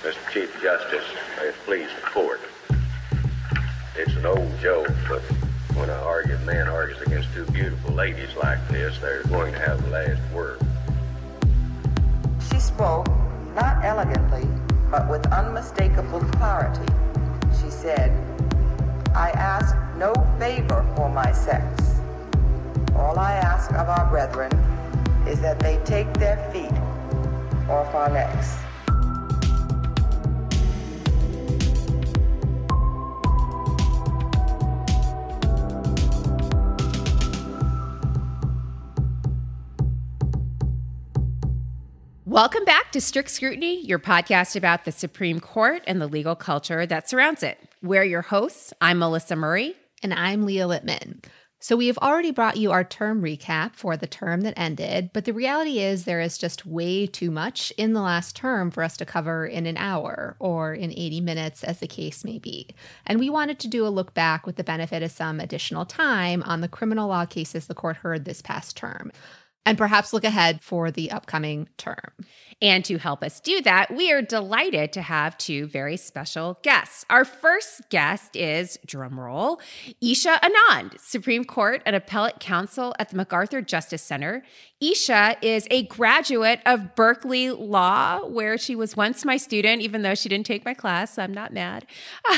Mr. Chief Justice, may it please the court. It's an old joke, but when a man argues against two beautiful ladies like this, they're going to have the last word. She spoke, not elegantly, but with unmistakable clarity. She said, "I ask no favor for my sex. All I ask of our brethren is that they take their feet off our necks." Welcome back to Strict Scrutiny, your podcast about the Supreme Court and the legal culture that surrounds it. We're your hosts. I'm Melissa Murray. And I'm Leah Littman. So we have already brought you our term recap for the term that ended, but the reality is there is just way too much in the last term for us to cover in an hour or in 80 minutes, as the case may be. And we wanted to do a look back with the benefit of some additional time on the criminal law cases the court heard this past term, and perhaps look ahead for the upcoming term. And to help us do that, we are delighted to have two very special guests. Our first guest is, drumroll, Isha Anand, Supreme Court and Appellate Counsel at the MacArthur Justice Center. Isha is a graduate of Berkeley Law, where she was once my student, even though she didn't take my class, so I'm not mad.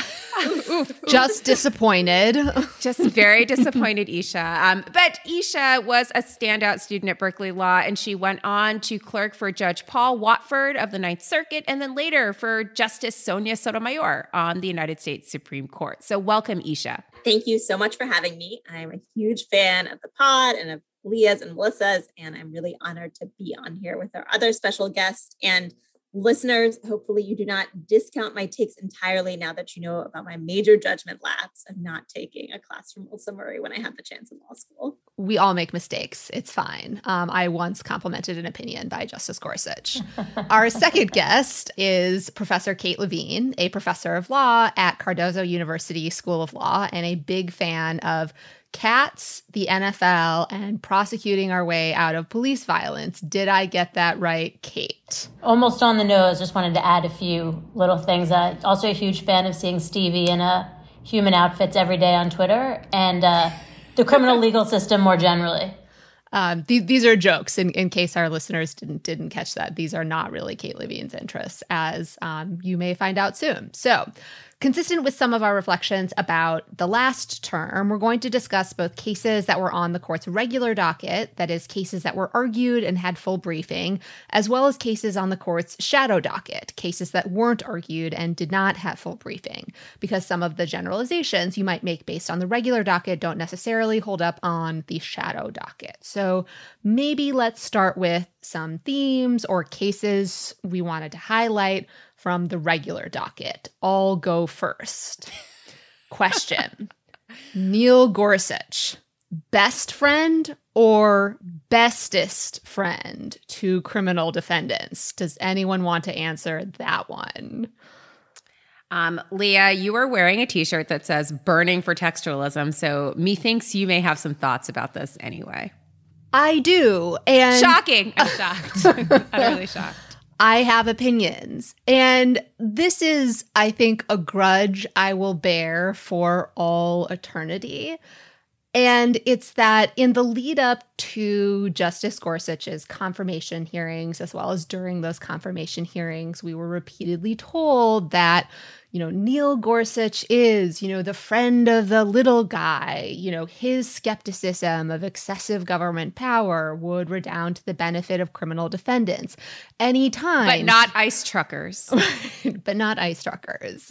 Just disappointed. Just very disappointed, Isha. But Isha was a standout student at Berkeley Law, and she went on to clerk for Judge Paul Watford of the Ninth Circuit, and then later for Justice Sonia Sotomayor on the United States Supreme Court. So welcome, Isha. Thank you so much for having me. I'm a huge fan of the pod and of Leah's and Melissa's, and I'm really honored to be on here with our other special guest. And listeners, hopefully you do not discount my takes entirely now that you know about my major judgment lapse of not taking a class from Melissa Murray when I had the chance in law school. We all make mistakes. It's fine. I once complimented an opinion by Justice Gorsuch. Our second guest is Professor Kate Levine, a professor of law at Cardozo University School of Law and a big fan of cats, the NFL, and prosecuting our way out of police violence. Did I get that right, Kate? Almost on the nose. Just wanted to add a few little things. Also a huge fan of seeing Stevie in human outfits every day on Twitter, and the criminal legal system more generally. These are jokes in case our listeners didn't catch that. These are not really Kate Levine's interests, as you may find out soon. So, consistent with some of our reflections about the last term, we're going to discuss both cases that were on the court's regular docket, that is, cases that were argued and had full briefing, as well as cases on the court's shadow docket, cases that weren't argued and did not have full briefing, because some of the generalizations you might make based on the regular docket don't necessarily hold up on the shadow docket. So maybe let's start with some themes or cases we wanted to highlight from the regular docket. I'll go first. Question. Neil Gorsuch, best friend or bestest friend to criminal defendants? Does anyone want to answer that one? Leah, you are wearing a t-shirt that says burning for textualism, so methinks you may have some thoughts about this anyway. I do. And shocking. I'm shocked. Utterly shocked. I have opinions. And this is, I think, a grudge I will bear for all eternity. And it's that in the lead up to Justice Gorsuch's confirmation hearings, as well as during those confirmation hearings, we were repeatedly told that, Neil Gorsuch is, the friend of the little guy. His skepticism of excessive government power would redound to the benefit of criminal defendants. Anytime. But not ice truckers. But not ice truckers.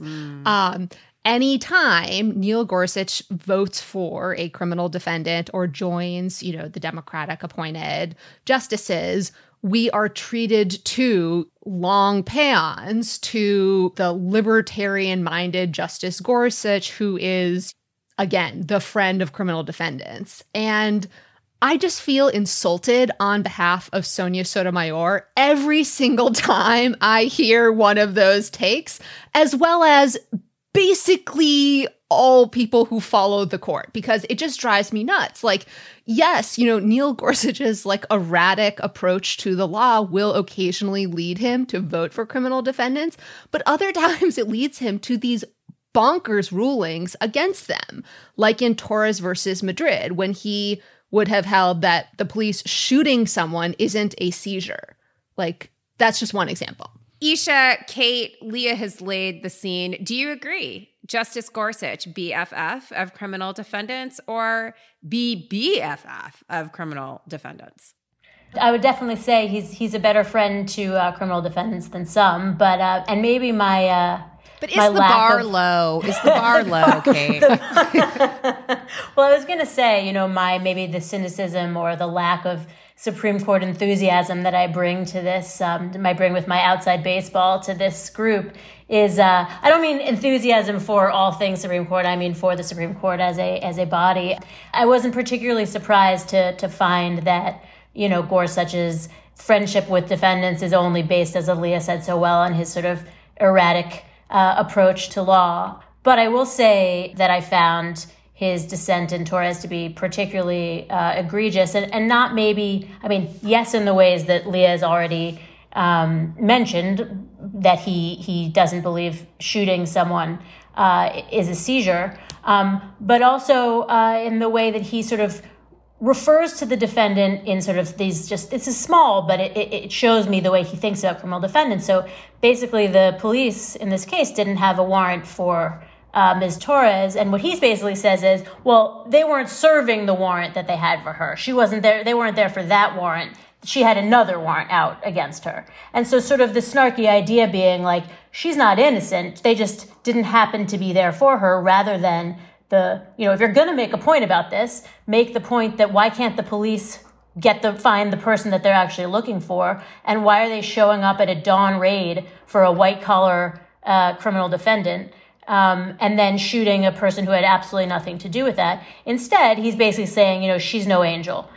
Anytime Neil Gorsuch votes for a criminal defendant or joins, the Democratic appointed justices, we are treated to long paeans to the libertarian-minded Justice Gorsuch, who is, again, the friend of criminal defendants. And I just feel insulted on behalf of Sonia Sotomayor every single time I hear one of those takes, as well as basically all people who follow the court, because it just drives me nuts. Like, yes, Neil Gorsuch's like erratic approach to the law will occasionally lead him to vote for criminal defendants, but other times it leads him to these bonkers rulings against them, like in Torres versus Madrid, when he would have held that the police shooting someone isn't a seizure. Like, that's just one example. Isha, Kate, Leah has laid the scene. Do you agree? Justice Gorsuch, BFF of criminal defendants, or BBFF of criminal defendants? I would definitely say he's a better friend to criminal defendants than some, but and maybe my but is the bar low? Is the bar low, Kate? Well, I was going to say, maybe the cynicism or the lack of Supreme Court enthusiasm that I bring to this, I bring with my outside baseball to this group is, I don't mean enthusiasm for all things Supreme Court. I mean for the Supreme Court as a body. I wasn't particularly surprised to find that, Gorsuch's friendship with defendants is only based, as Aaliyah said so well, on his sort of erratic approach to law. But I will say that I found his dissent in Torres to be particularly egregious and not maybe, yes, in the ways that Leah has already mentioned, that he doesn't believe shooting someone is a seizure, but also in the way that he sort of refers to the defendant in sort of these this is small, but it shows me the way he thinks about criminal defendants. So basically the police in this case didn't have a warrant for Ms. Torres. And what he basically says is, well, they weren't serving the warrant that they had for her. She wasn't there. They weren't there for that warrant. She had another warrant out against her. And so sort of the snarky idea being like, she's not innocent. They just didn't happen to be there for her, rather than if you're going to make a point about this, make the point that why can't the police find the person that they're actually looking for? And why are they showing up at a dawn raid for a white collar criminal defendant? And then shooting a person who had absolutely nothing to do with that. Instead, he's basically saying, she's no angel.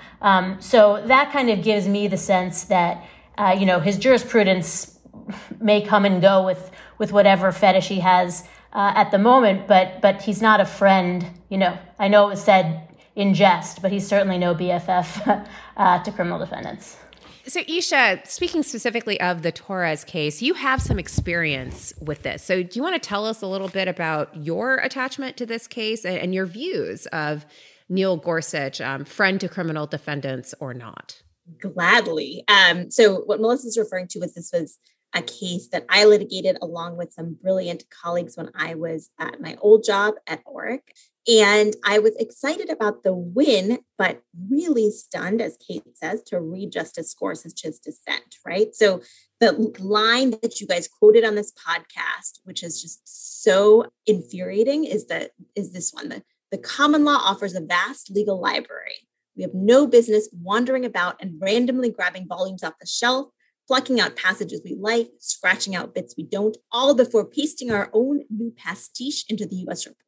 So that kind of gives me the sense that, his jurisprudence may come and go with whatever fetish he has at the moment, but he's not a friend. I know it was said in jest, but he's certainly no BFF to criminal defendants. So Isha, speaking specifically of the Torres case, you have some experience with this. So do you want to tell us a little bit about your attachment to this case and your views of Neil Gorsuch, friend to criminal defendants or not? Gladly. So what Melissa's referring to is this was a case that I litigated along with some brilliant colleagues when I was at my old job at ORIC. And I was excited about the win, but really stunned, as Kate says, to read Justice Gorsuch's dissent, right? So the line that you guys quoted on this podcast, which is just so infuriating, is this one. The common law offers a vast legal library. We have no business wandering about and randomly grabbing volumes off the shelf, plucking out passages we like, scratching out bits we don't, all before pasting our own new pastiche into the U.S. reports.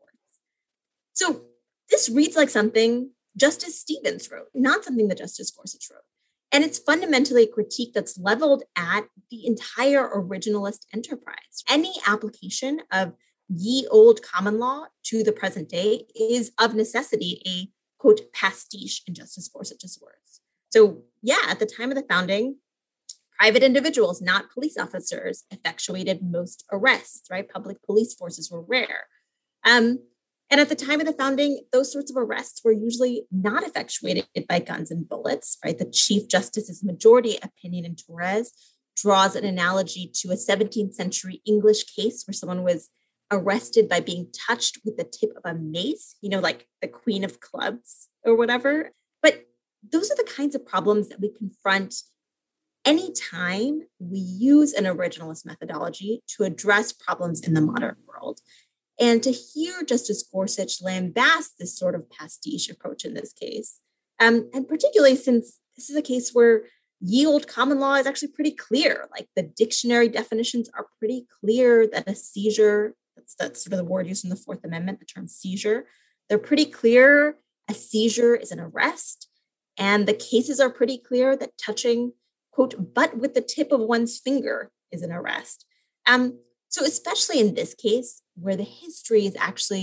So this reads like something Justice Stevens wrote, not something that Justice Gorsuch wrote. And it's fundamentally a critique that's leveled at the entire originalist enterprise. Any application of ye old common law to the present day is of necessity a, quote, pastiche in Justice Gorsuch's words. So yeah, at the time of the founding, private individuals, not police officers, effectuated most arrests, right? Public police forces were rare. And at the time of the founding, those sorts of arrests were usually not effectuated by guns and bullets, right? The Chief Justice's majority opinion in Torres draws an analogy to a 17th century English case where someone was arrested by being touched with the tip of a mace, like the Queen of Clubs or whatever. But those are the kinds of problems that we confront anytime we use an originalist methodology to address problems in the modern world. And to hear Justice Gorsuch lambast this sort of pastiche approach in this case, and particularly since this is a case where ye old common law is actually pretty clear, like the dictionary definitions are pretty clear that a seizure, that's sort of the word used in the Fourth Amendment, the term seizure, they're pretty clear. A seizure is an arrest. And the cases are pretty clear that touching, quote, but with the tip of one's finger is an arrest. So especially in this case, where the history is actually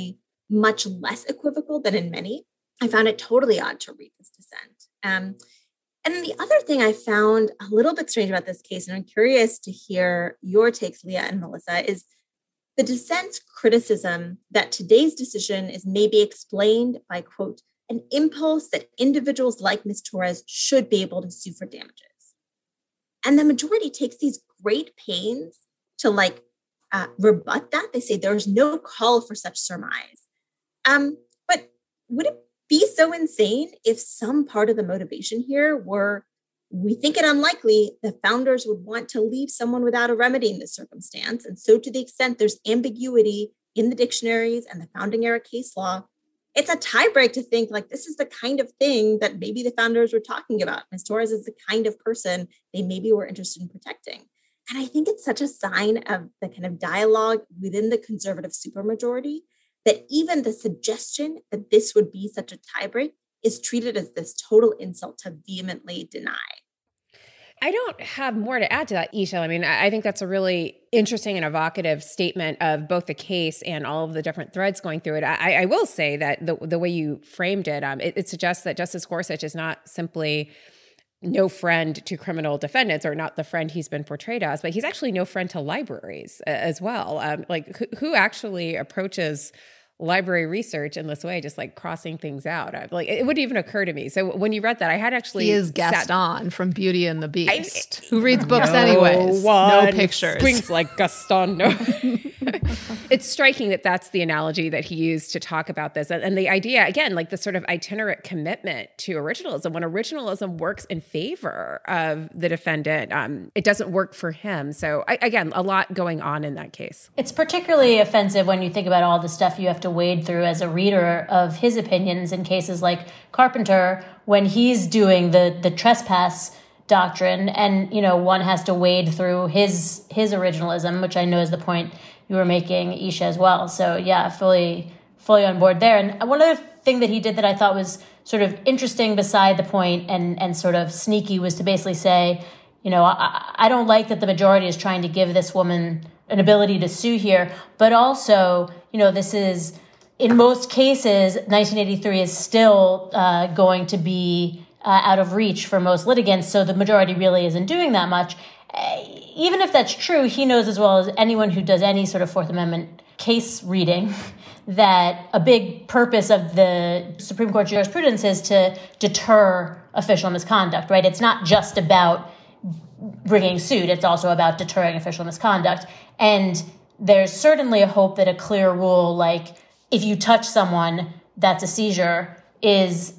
much less equivocal than in many. I found it totally odd to read this dissent. And then the other thing I found a little bit strange about this case, and I'm curious to hear your takes, Leah and Melissa, is the dissent's criticism that today's decision is maybe explained by, quote, an impulse that individuals like Ms. Torres should be able to sue for damages. And the majority takes these great pains to rebut that. They say there's no call for such surmise. But would it be so insane if some part of the motivation here were, we think it unlikely the founders would want to leave someone without a remedy in this circumstance. And so to the extent there's ambiguity in the dictionaries and the founding era case law, it's a tiebreak to think like this is the kind of thing that maybe the founders were talking about. Ms. Torres is the kind of person they maybe were interested in protecting. And I think it's such a sign of the kind of dialogue within the conservative supermajority that even the suggestion that this would be such a tiebreak is treated as this total insult to vehemently deny. I don't have more to add to that, Isha. I mean, I think that's a really interesting and evocative statement of both the case and all of the different threads going through it. I will say that the way you framed it, it suggests that Justice Gorsuch is not simply no friend to criminal defendants or not the friend he's been portrayed as, but he's actually no friend to libraries as well. Who actually approaches library research in this way, just like crossing things out? It wouldn't even occur to me. So when you read that, I had actually... He is Gaston from Beauty and the Beast, who reads books anyways. No pictures. Springs like Gaston. No. It's striking that that's the analogy that he used to talk about this. And the idea, again, like the sort of itinerant commitment to originalism. When originalism works in favor of the defendant, it doesn't work for him. So again, a lot going on in that case. It's particularly offensive when you think about all the stuff you have to wade through as a reader of his opinions in cases like Carpenter, when he's doing the trespass doctrine, and one has to wade through his originalism, which I know is the point you were making, Isha, as well. So yeah, fully on board there. And one other thing that he did that I thought was sort of interesting beside the point and sort of sneaky was to basically say, I don't like that the majority is trying to give this woman an ability to sue here, but also, this is, in most cases, 1983 is still going to be out of reach for most litigants, so the majority really isn't doing that much. Even if that's true, he knows as well as anyone who does any sort of Fourth Amendment case reading that a big purpose of the Supreme Court jurisprudence is to deter official misconduct, right? It's not just about bringing suit. It's also about deterring official misconduct. And there's certainly a hope that a clear rule, like if you touch someone, that's a seizure, if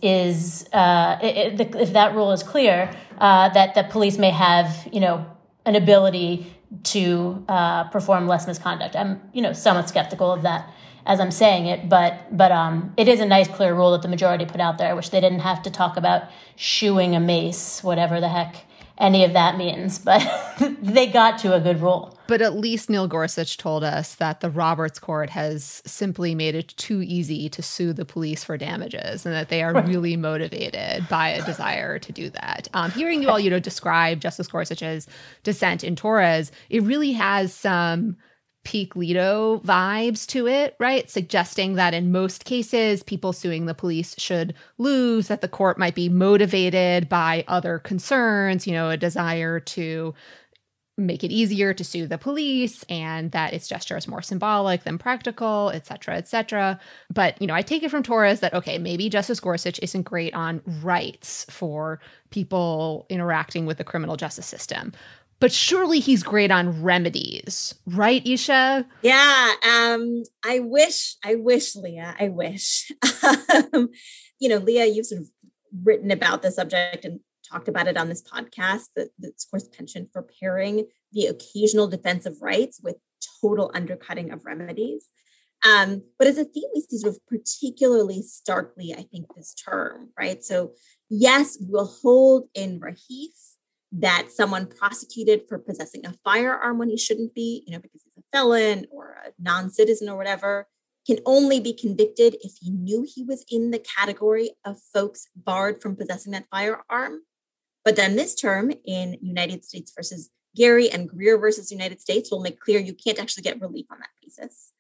that rule is clear, that the police may have, an ability to perform less misconduct. I'm, somewhat skeptical of that as I'm saying it, but it is a nice clear rule that the majority put out there, which they didn't have to talk about shooing a mace, whatever the heck any of that means, but they got to a good rule. But at least Neil Gorsuch told us that the Roberts Court has simply made it too easy to sue the police for damages, and that they are really motivated by a desire to do that. Hearing you all, describe Justice Gorsuch's dissent in Torres, it really has some peak Leto vibes to it, right? Suggesting that in most cases, people suing the police should lose, that the court might be motivated by other concerns, a desire to make it easier to sue the police, and that its gesture is more symbolic than practical, et cetera, et cetera. But, I take it from Torres that, okay, maybe Justice Gorsuch isn't great on rights for people interacting with the criminal justice system. But surely he's great on remedies, right, Isha? Yeah, I wish, Leah, I wish. Leah, you've sort of written about the subject and talked about it on this podcast, the court's penchant for pairing the occasional defense of rights with total undercutting of remedies. But as a theme, we see sort of particularly starkly, I think, this term, right? So yes, we'll hold in Rahif that someone prosecuted for possessing a firearm when he shouldn't be, because he's a felon or a non-citizen or whatever, can only be convicted if he knew he was in the category of folks barred from possessing that firearm. But then this term in United States versus Gary and Greer versus United States will make clear you can't actually get relief on that basis.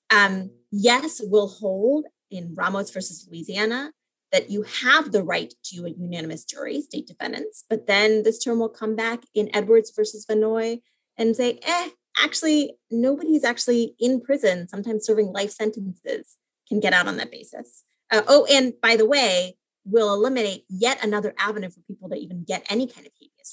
Yes, will hold in Ramos versus Louisiana that you have the right to a unanimous jury, state defendants, but then this term will come back in Edwards versus Vanoy and say, actually, nobody's actually in prison, sometimes serving life sentences, can get out on that basis. And by the way, will eliminate yet another avenue for people to even get any kind of habeas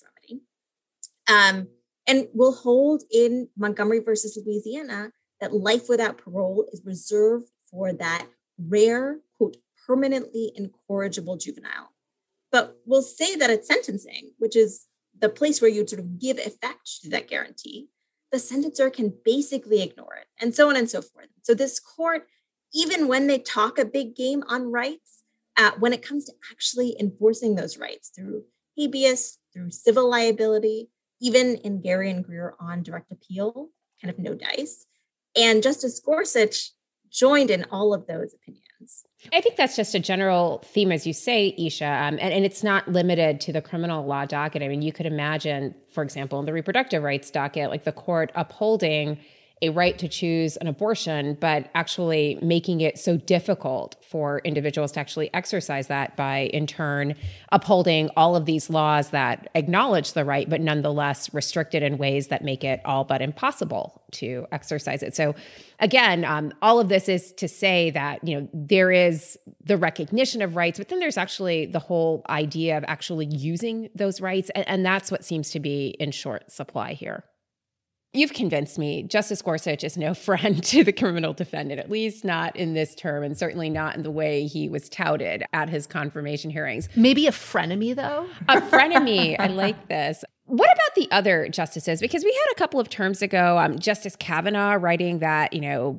remedy. And will hold in Montgomery versus Louisiana that life without parole is reserved for that rare, quote, permanently incorrigible juvenile. But we'll say that at sentencing, which is the place where you'd sort of give effect to that guarantee, the sentencer can basically ignore it, and so on and so forth. So this court, even when they talk a big game on rights, when it comes to actually enforcing those rights through habeas, through civil liability, even in Gary and Greer on direct appeal, kind of no dice. And Justice Gorsuch joined in all of those opinions. I think that's just a general theme, as you say, Isha, and it's not limited to the criminal law docket. I mean, you could imagine, for example, in the reproductive rights docket, like the court upholding a right to choose an abortion, but actually making it so difficult for individuals to actually exercise that by, in turn, upholding all of these laws that acknowledge the right, but nonetheless restrict it in ways that make it all but impossible to exercise it. So again, all of this is to say that, there is the recognition of rights, but then there's actually the whole idea of actually using those rights. And that's what seems to be in short supply here. You've convinced me Justice Gorsuch is no friend to the criminal defendant, at least not in this term, and certainly not in the way he was touted at his confirmation hearings. Maybe a frenemy, though? A frenemy. I like this. What about the other justices? Because we had a couple of terms ago, Justice Kavanaugh writing that,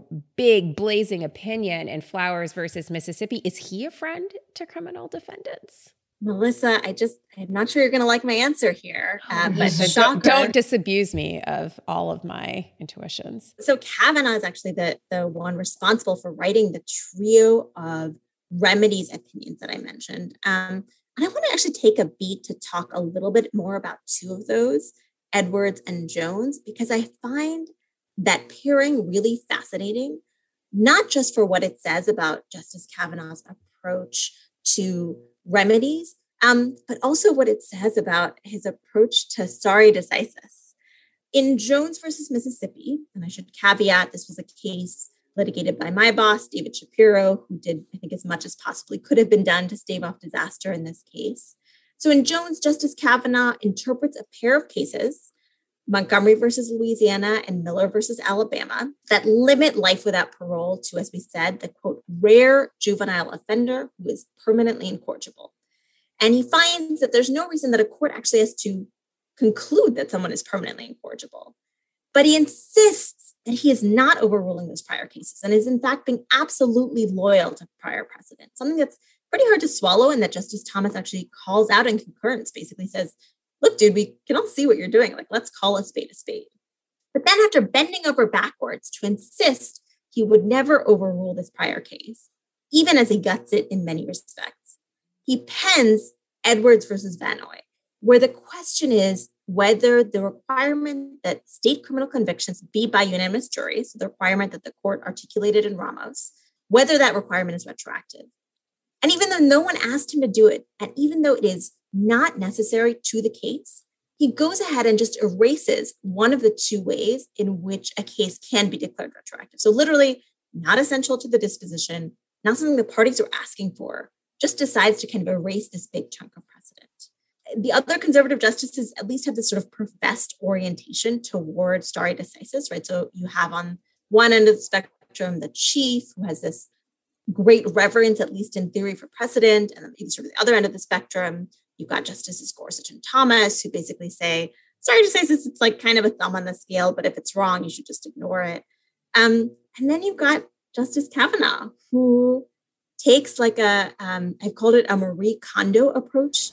big blazing opinion in Flowers versus Mississippi. Is he a friend to criminal defendants? Melissa, I'm not sure you're going to like my answer here, but don't disabuse me of all of my intuitions. So Kavanaugh is actually the one responsible for writing the trio of remedies opinions that I mentioned. And I want to actually take a beat to talk a little bit more about two of those, Edwards and Jones, because I find that pairing really fascinating, not just for what it says about Justice Kavanaugh's approach to remedies, but also what it says about his approach to stare decisis. In Jones versus Mississippi, and I should caveat, this was a case litigated by my boss, David Shapiro, who did, I think, as much as possibly could have been done to stave off disaster in this case. So in Jones, Justice Kavanaugh interprets a pair of cases, Montgomery versus Louisiana and Miller versus Alabama, that limit life without parole to, as we said, the, quote, rare juvenile offender who is permanently incorrigible. And he finds that there's no reason that a court actually has to conclude that someone is permanently incorrigible. But he insists that he is not overruling those prior cases and is, in fact, being absolutely loyal to prior precedent, something that's pretty hard to swallow and that Justice Thomas actually calls out in concurrence, basically says, look, dude, we can all see what you're doing. Like, let's call a spade a spade. But then after bending over backwards to insist he would never overrule this prior case, even as he guts it in many respects, he pens Edwards versus Vanoy, where the question is whether the requirement that state criminal convictions be by unanimous juries, so the requirement that the court articulated in Ramos, whether that requirement is retroactive. And even though no one asked him to do it, and even though it is not necessary to the case, he goes ahead and just erases one of the two ways in which a case can be declared retroactive. So literally not essential to the disposition, not something the parties are asking for, just decides to kind of erase this big chunk of precedent. The other conservative justices at least have this sort of professed orientation toward stare decisis, right? So you have on one end of the spectrum, the chief who has this great reverence, at least in theory, for precedent. And then maybe sort of the other end of the spectrum, you've got Justices Gorsuch and Thomas, who basically say, stare decisis, it's like kind of a thumb on the scale, but if it's wrong, you should just ignore it. And then you've got Justice Kavanaugh, who takes like I've called it a Marie Kondo approach.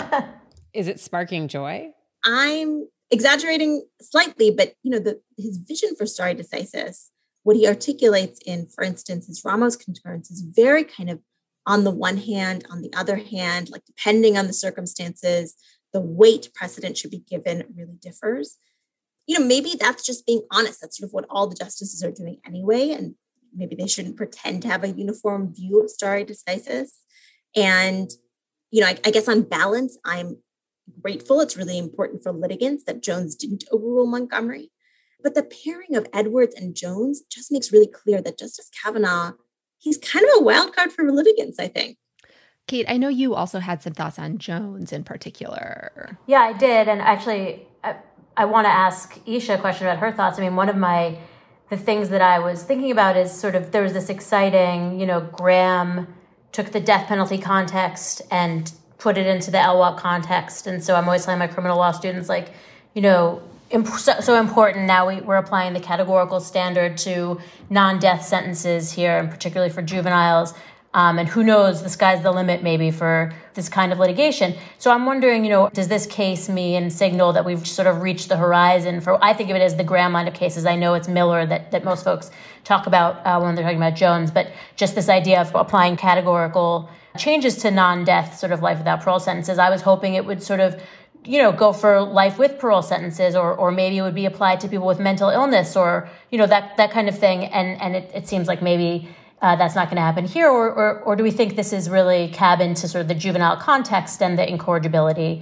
Is it sparking joy? I'm exaggerating slightly, but his vision for stare decisis, what he articulates in, for instance, his Ramos concurrence is very kind of on the one hand, on the other hand, like depending on the circumstances, the weight precedent should be given really differs. Maybe that's just being honest. That's sort of what all the justices are doing anyway. And maybe they shouldn't pretend to have a uniform view of stare decisis. And, I guess on balance, I'm grateful. It's really important for litigants that Jones didn't overrule Montgomery. But the pairing of Edwards and Jones just makes really clear that Justice Kavanaugh, he's kind of a wild card for litigants, I think. Kate, I know you also had some thoughts on Jones in particular. Yeah, I did. And actually, I want to ask Isha a question about her thoughts. I mean, one of the things that I was thinking about is sort of, there was this exciting, Graham took the death penalty context and put it into the LWOP context. And so I'm always telling my criminal law students, like, so important. Now we're applying the categorical standard to non-death sentences here, and particularly for juveniles. And who knows, the sky's the limit maybe for this kind of litigation. So I'm wondering, does this case mean signal that we've sort of reached the horizon for, I think of it as the Graham line of cases. I know it's Miller that most folks talk about when they're talking about Jones, but just this idea of applying categorical changes to non-death sort of life without parole sentences. I was hoping it would sort of go for life with parole sentences, or maybe it would be applied to people with mental illness, or, that kind of thing. And it seems like maybe that's not going to happen here, or do we think this is really cabined to sort of the juvenile context and the incorrigibility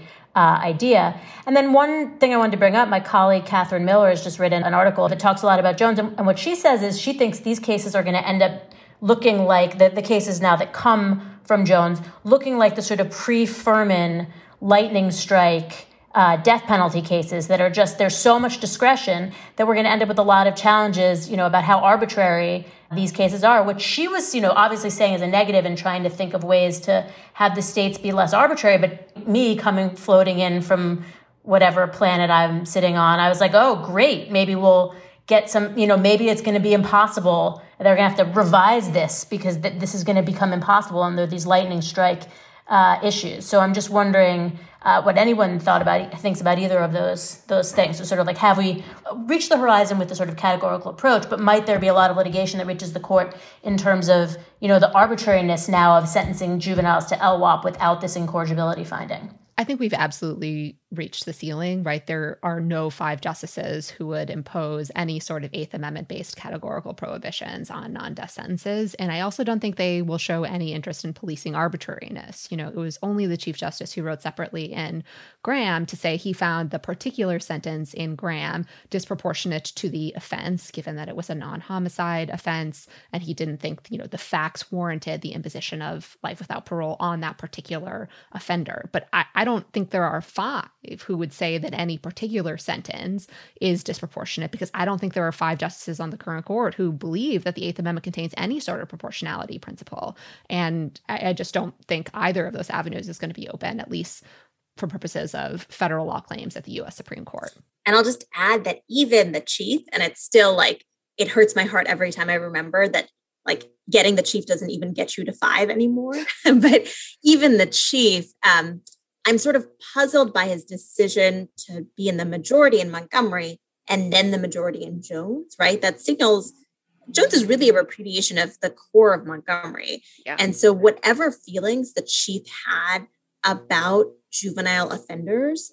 idea? And then one thing I wanted to bring up, my colleague Catherine Miller has just written an article that talks a lot about Jones, and what she says is she thinks these cases are going to end up looking like the cases now that come from Jones, looking like the sort of pre-Furman lightning strike death penalty cases that are just, there's so much discretion that we're going to end up with a lot of challenges, about how arbitrary these cases are, which she was, obviously saying as a negative and trying to think of ways to have the states be less arbitrary. But me floating in from whatever planet I'm sitting on, I was like, oh, great. Maybe we'll get some, maybe it's going to be impossible. They're going to have to revise this because this is going to become impossible under these lightning strike issues. So I'm just wondering what anyone thinks about either of those things. So sort of like, have we reached the horizon with the sort of categorical approach, but might there be a lot of litigation that reaches the court in terms of, the arbitrariness now of sentencing juveniles to LWOP without this incorrigibility finding? I think we've absolutely reached the ceiling, right? There are no 5 justices who would impose any sort of Eighth Amendment-based categorical prohibitions on non-death sentences. And I also don't think they will show any interest in policing arbitrariness. It was only the Chief Justice who wrote separately in Graham to say he found the particular sentence in Graham disproportionate to the offense, given that it was a non-homicide offense, and he didn't think, the facts warranted the imposition of life without parole on that particular offender. But I don't think there are 5 who would say that any particular sentence is disproportionate, because I don't think there are 5 justices on the current court who believe that the Eighth Amendment contains any sort of proportionality principle. And I just don't think either of those avenues is going to be open, at least for purposes of federal law claims at the U.S. Supreme Court. And I'll just add that even the chief, and it's still like, it hurts my heart every time I remember that, like, getting the chief doesn't even get you to 5 anymore. But even the chief, I'm sort of puzzled by his decision to be in the majority in Montgomery and then the majority in Jones, right? That signals Jones is really a repudiation of the core of Montgomery. Yeah. And so whatever feelings the chief had about juvenile offenders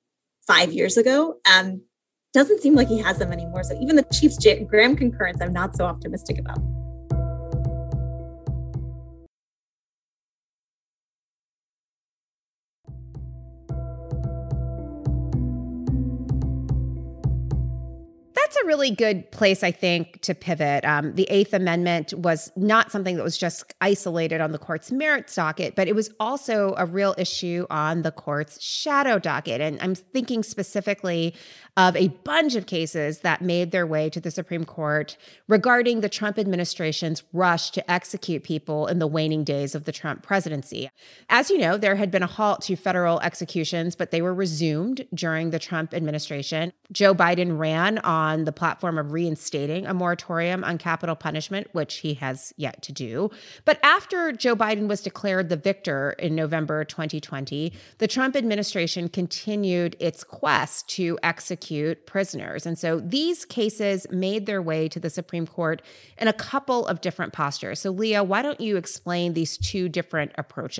5 years ago, doesn't seem like he has them anymore. So even the chief's Graham concurrence, I'm not so optimistic about. That's a really good place, I think, to pivot. The Eighth Amendment was not something that was just isolated on the court's merits docket, but it was also a real issue on the court's shadow docket. And I'm thinking specifically of a bunch of cases that made their way to the Supreme Court regarding the Trump administration's rush to execute people in the waning days of the Trump presidency. As you know, there had been a halt to federal executions, but they were resumed during the Trump administration. Joe Biden ran on the platform of reinstating a moratorium on capital punishment, which he has yet to do. But after Joe Biden was declared the victor in November 2020, the Trump administration continued its quest to execute prisoners. And so these cases made their way to the Supreme Court in a couple of different postures. So Leah, why don't you explain these 2 different approaches?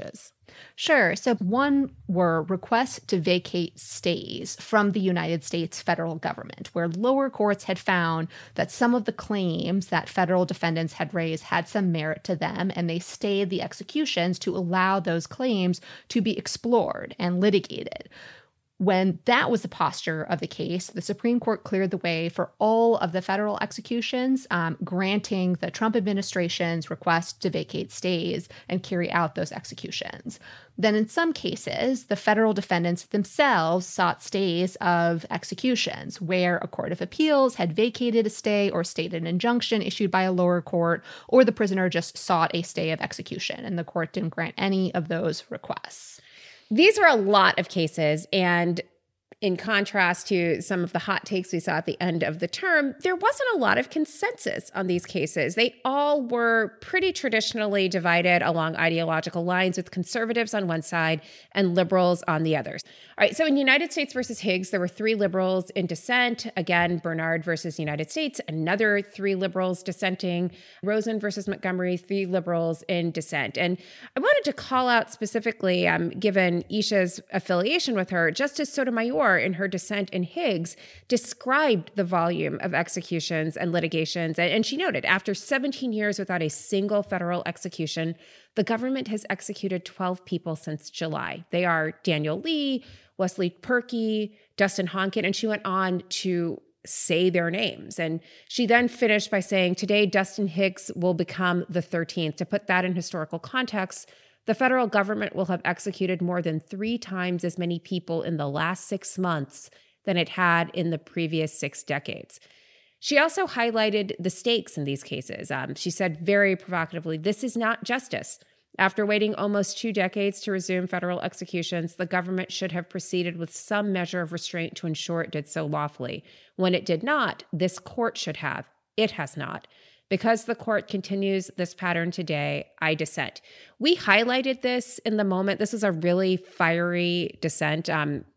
Sure. So one were requests to vacate stays from the United States federal government, where lower courts had found that some of the claims that federal defendants had raised had some merit to them, and they stayed the executions to allow those claims to be explored and litigated. When that was the posture of the case, the Supreme Court cleared the way for all of the federal executions, granting the Trump administration's request to vacate stays and carry out those executions. Then in some cases, the federal defendants themselves sought stays of executions, where a court of appeals had vacated a stay or stayed an injunction issued by a lower court, or the prisoner just sought a stay of execution, and the court didn't grant any of those requests. These are a lot of cases, and in contrast to some of the hot takes we saw at the end of the term, there wasn't a lot of consensus on these cases. They all were pretty traditionally divided along ideological lines, with conservatives on one side and liberals on the others. All right, so in United States versus Higgs, there were 3 liberals in dissent. Again, Bernard versus United States, another 3 liberals dissenting. Rosen versus Montgomery, 3 liberals in dissent. And I wanted to call out specifically, given Isha's affiliation with her, Justice Sotomayor, in her dissent in Higgs, described the volume of executions and litigations. And she noted, after 17 years without a single federal execution, the government has executed 12 people since July. They are Daniel Lee, Wesley Perkey, Dustin Honkin, and she went on to say their names. And she then finished by saying, today, Dustin Higgs will become the 13th. To put that in historical context, the federal government will have executed more than 3 times as many people in the last 6 months than it had in the previous 6 decades. She also highlighted the stakes in these cases. She said very provocatively, this is not justice. After waiting almost 2 decades to resume federal executions, the government should have proceeded with some measure of restraint to ensure it did so lawfully. When it did not, this court should have. It has not. Because the court continues this pattern today, I dissent. We highlighted this in the moment. This was a really fiery dissent,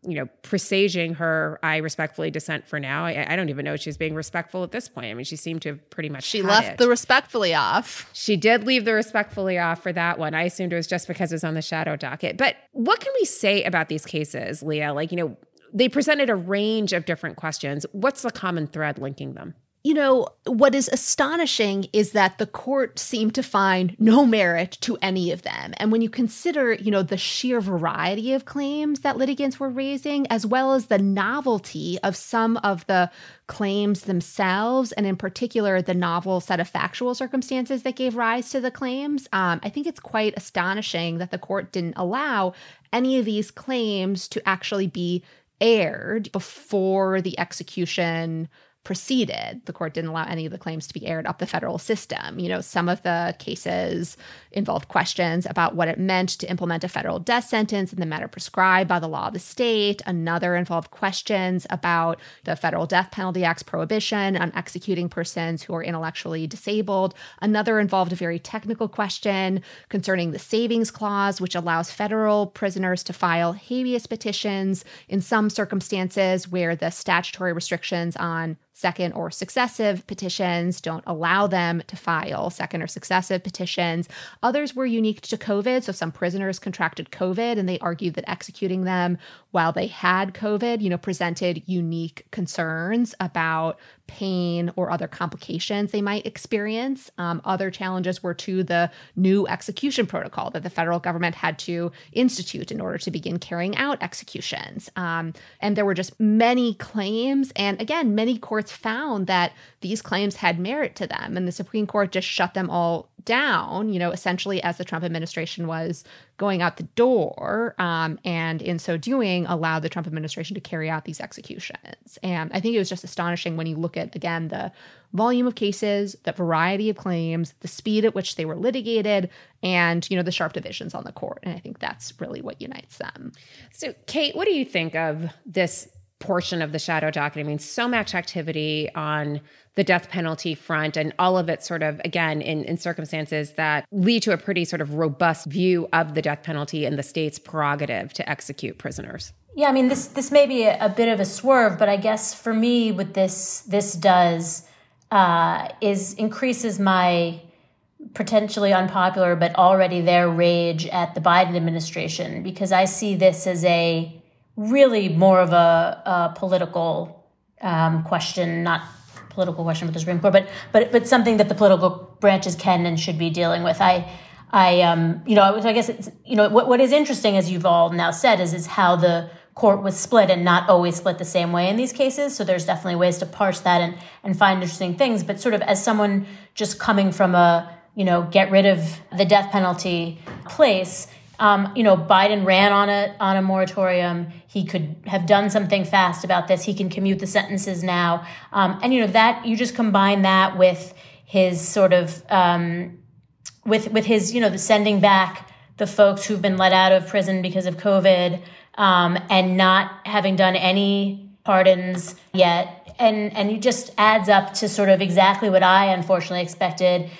presaging her, I respectfully dissent for now. I don't even know if she's being respectful at this point. I mean, she seemed to have pretty much She left the respectfully off. She did leave the respectfully off for that one. I assumed it was just because it was on the shadow docket. But what can we say about these cases, Leah? They presented a range of different questions. What's the common thread linking them? What is astonishing is that the court seemed to find no merit to any of them. And when you consider, the sheer variety of claims that litigants were raising, as well as the novelty of some of the claims themselves, and in particular, the novel set of factual circumstances that gave rise to the claims, I think it's quite astonishing that the court didn't allow any of these claims to actually be aired before the execution proceeded. The court didn't allow any of the claims to be aired up the federal system. Some of the cases involved questions about what it meant to implement a federal death sentence in the manner prescribed by the law of the state. Another involved questions about the Federal Death Penalty Act's prohibition on executing persons who are intellectually disabled. Another involved a very technical question concerning the Savings Clause, which allows federal prisoners to file habeas petitions in some circumstances where the statutory restrictions on second or successive petitions don't allow them to file second or successive petitions. Others were unique to COVID. So some prisoners contracted COVID, and they argued that executing them while they had COVID, presented unique concerns about pain or other complications they might experience. Other challenges were to the new execution protocol that the federal government had to institute in order to begin carrying out executions. And there were just many claims. And again, many courts found that these claims had merit to them. And the Supreme Court just shut them all down, essentially as the Trump administration was going out the door, and in so doing, allowed the Trump administration to carry out these executions. And I think it was just astonishing when you look at, again, the volume of cases, the variety of claims, the speed at which they were litigated, and, the sharp divisions on the court. And I think that's really what unites them. So, Kate, what do you think of this portion of the shadow docket? I mean, so much activity on the death penalty front, and all of it sort of, again, in circumstances that lead to a pretty sort of robust view of the death penalty and the state's prerogative to execute prisoners. Yeah, I mean, this may be a bit of a swerve, but I guess for me, what this does is increases my potentially unpopular, but already their rage at the Biden administration, because I see this as a really more of a political question, not political question with the Supreme Court, but something that the political branches can and should be dealing with. So I guess it's, what is interesting, as you've all now said, is how the court was split, and not always split the same way in these cases. So there's definitely ways to parse that and find interesting things. But sort of as someone just coming from a, get rid of the death penalty place, Biden ran on a moratorium. He could have done something fast about this. He can commute the sentences now. And that you just combine that with his sort of, with his, the sending back the folks who've been let out of prison because of COVID, and not having done any pardons yet. And it just adds up to sort of exactly what I unfortunately expected,